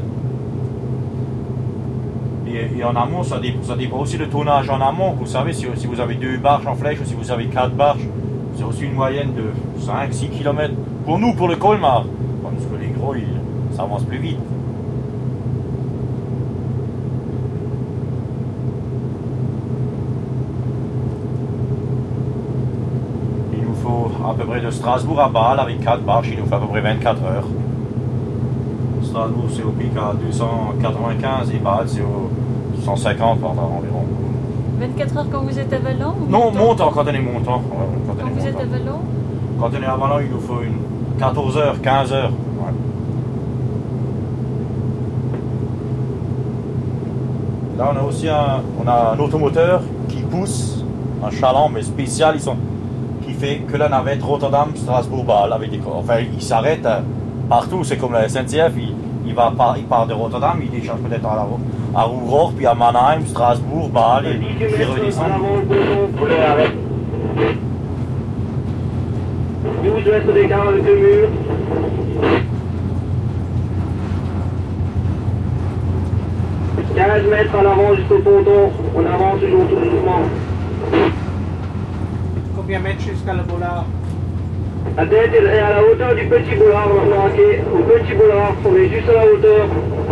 Et, et en amont, ça, dé, ça dépend aussi du tonnage en amont. Vous savez, si, si vous avez deux barges en flèche ou si vous avez quatre barges, c'est aussi une moyenne de cinq à six kilomètres. Pour nous, pour le colmar. Parce que les gros, ils, ça avance plus vite. Il nous faut à peu près de Strasbourg à Bâle avec quatre barges, il nous faut à peu près vingt-quatre heures. Strasbourg, c'est au pic à deux cent quatre-vingt-quinze et Bâle, c'est au cent cinquante par environ. vingt-quatre heures quand vous êtes à Valent ou Non, montant, quand on est montant. Ouais, quand quand on est vous montant. êtes à Valent? Quand on est à Valent, il nous faut une quatorze heures, quinze heures. Ouais. Là, on a aussi un, on a un automoteur qui pousse, un chaland, mais spécial, ils sont, qui fait que la navette Rotterdam-Strasbourg-Bâle. Avec des, enfin, il s'arrête euh, partout, c'est comme la S N C F, il, il, va par, il part de Rotterdam, il décharge peut-être à, la, à Roerop, puis à Mannheim, Strasbourg, Bâle, et il redescend. douze mètres d'écart avec le mur. quinze mètres à l'avant jusqu'au ponton. On avance toujours tout doucement. Combien de mètres jusqu'à le boulard? La tête est à la hauteur du petit boulard maintenant, ok. Au petit boulard, on est juste à la hauteur.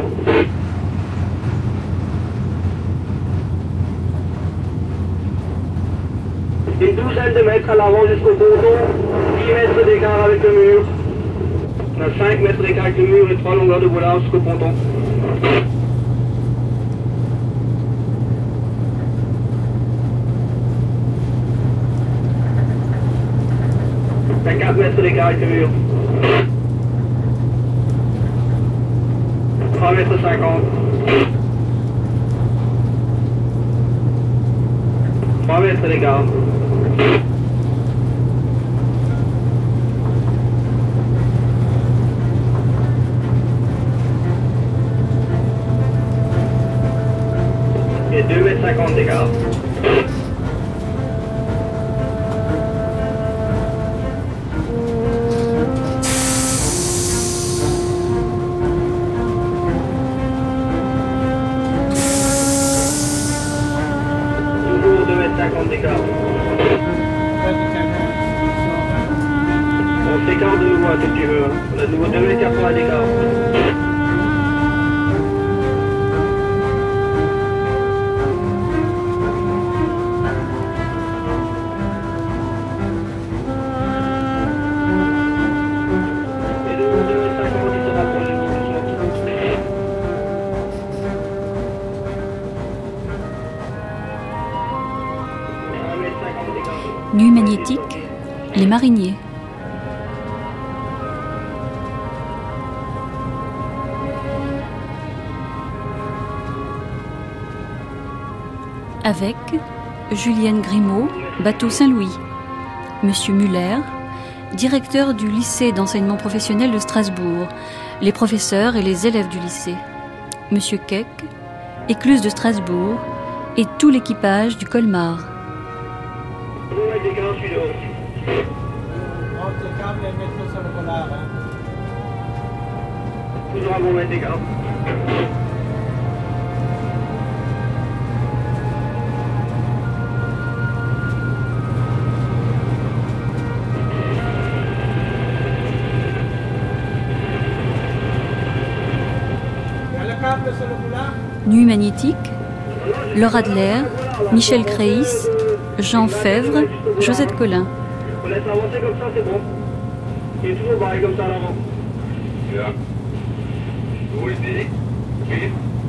Une douzaine de mètres à l'avant jusqu'au ponton, dix mètres d'écart avec le mur. On a cinq mètres d'écart avec le mur et trois longueurs de boulard jusqu'au ponton. On a quatre mètres d'écart avec le mur. trois mètres cinquante. trois mètres d'écart. Et deux mètres cinquante d'écart. Toujours deux mètres cinquante d'écart. On s'écarte de nouveau un tout petit peu. On a de nouveau deux mètres quatre-vingts d'écart. Et de nouveau deux mètres cinquante, il se rapproche du Nuit magnétique, les mariniers. avec Julienne Grimaud, bateau Saint-Louis, Monsieur Muller, directeur du lycée d'enseignement professionnel de Strasbourg, les professeurs et les élèves du lycée, Monsieur Keck, écluse de Strasbourg, et tout l'équipage du Colmar. Toujours un bon mètre d'écart. Nuit magnétique, Laura Adler, Michel Créis, Jean Fèvre, Josette Collin. On laisse avancer comme ça, c'est bon. Et toujours pareil comme ça à l'avant. Bien. Vous voulez oui.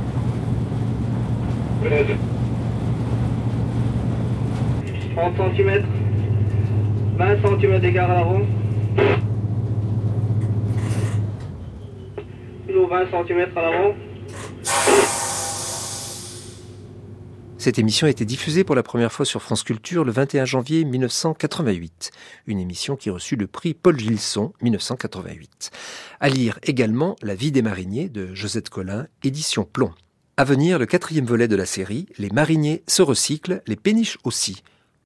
trente centimètres. vingt centimètres d'écart à l'avant. Toujours vingt centimètres à l'avant. Cette émission a été diffusée pour la première fois sur France Culture le vingt et un janvier mille neuf cent quatre-vingt-huit. Une émission qui reçut le prix Paul Gilson mille neuf cent quatre-vingt-huit. À lire également La vie des mariniers de Josette Collin, édition Plomb. À venir, le quatrième volet de la série, Les mariniers se recyclent, les péniches aussi.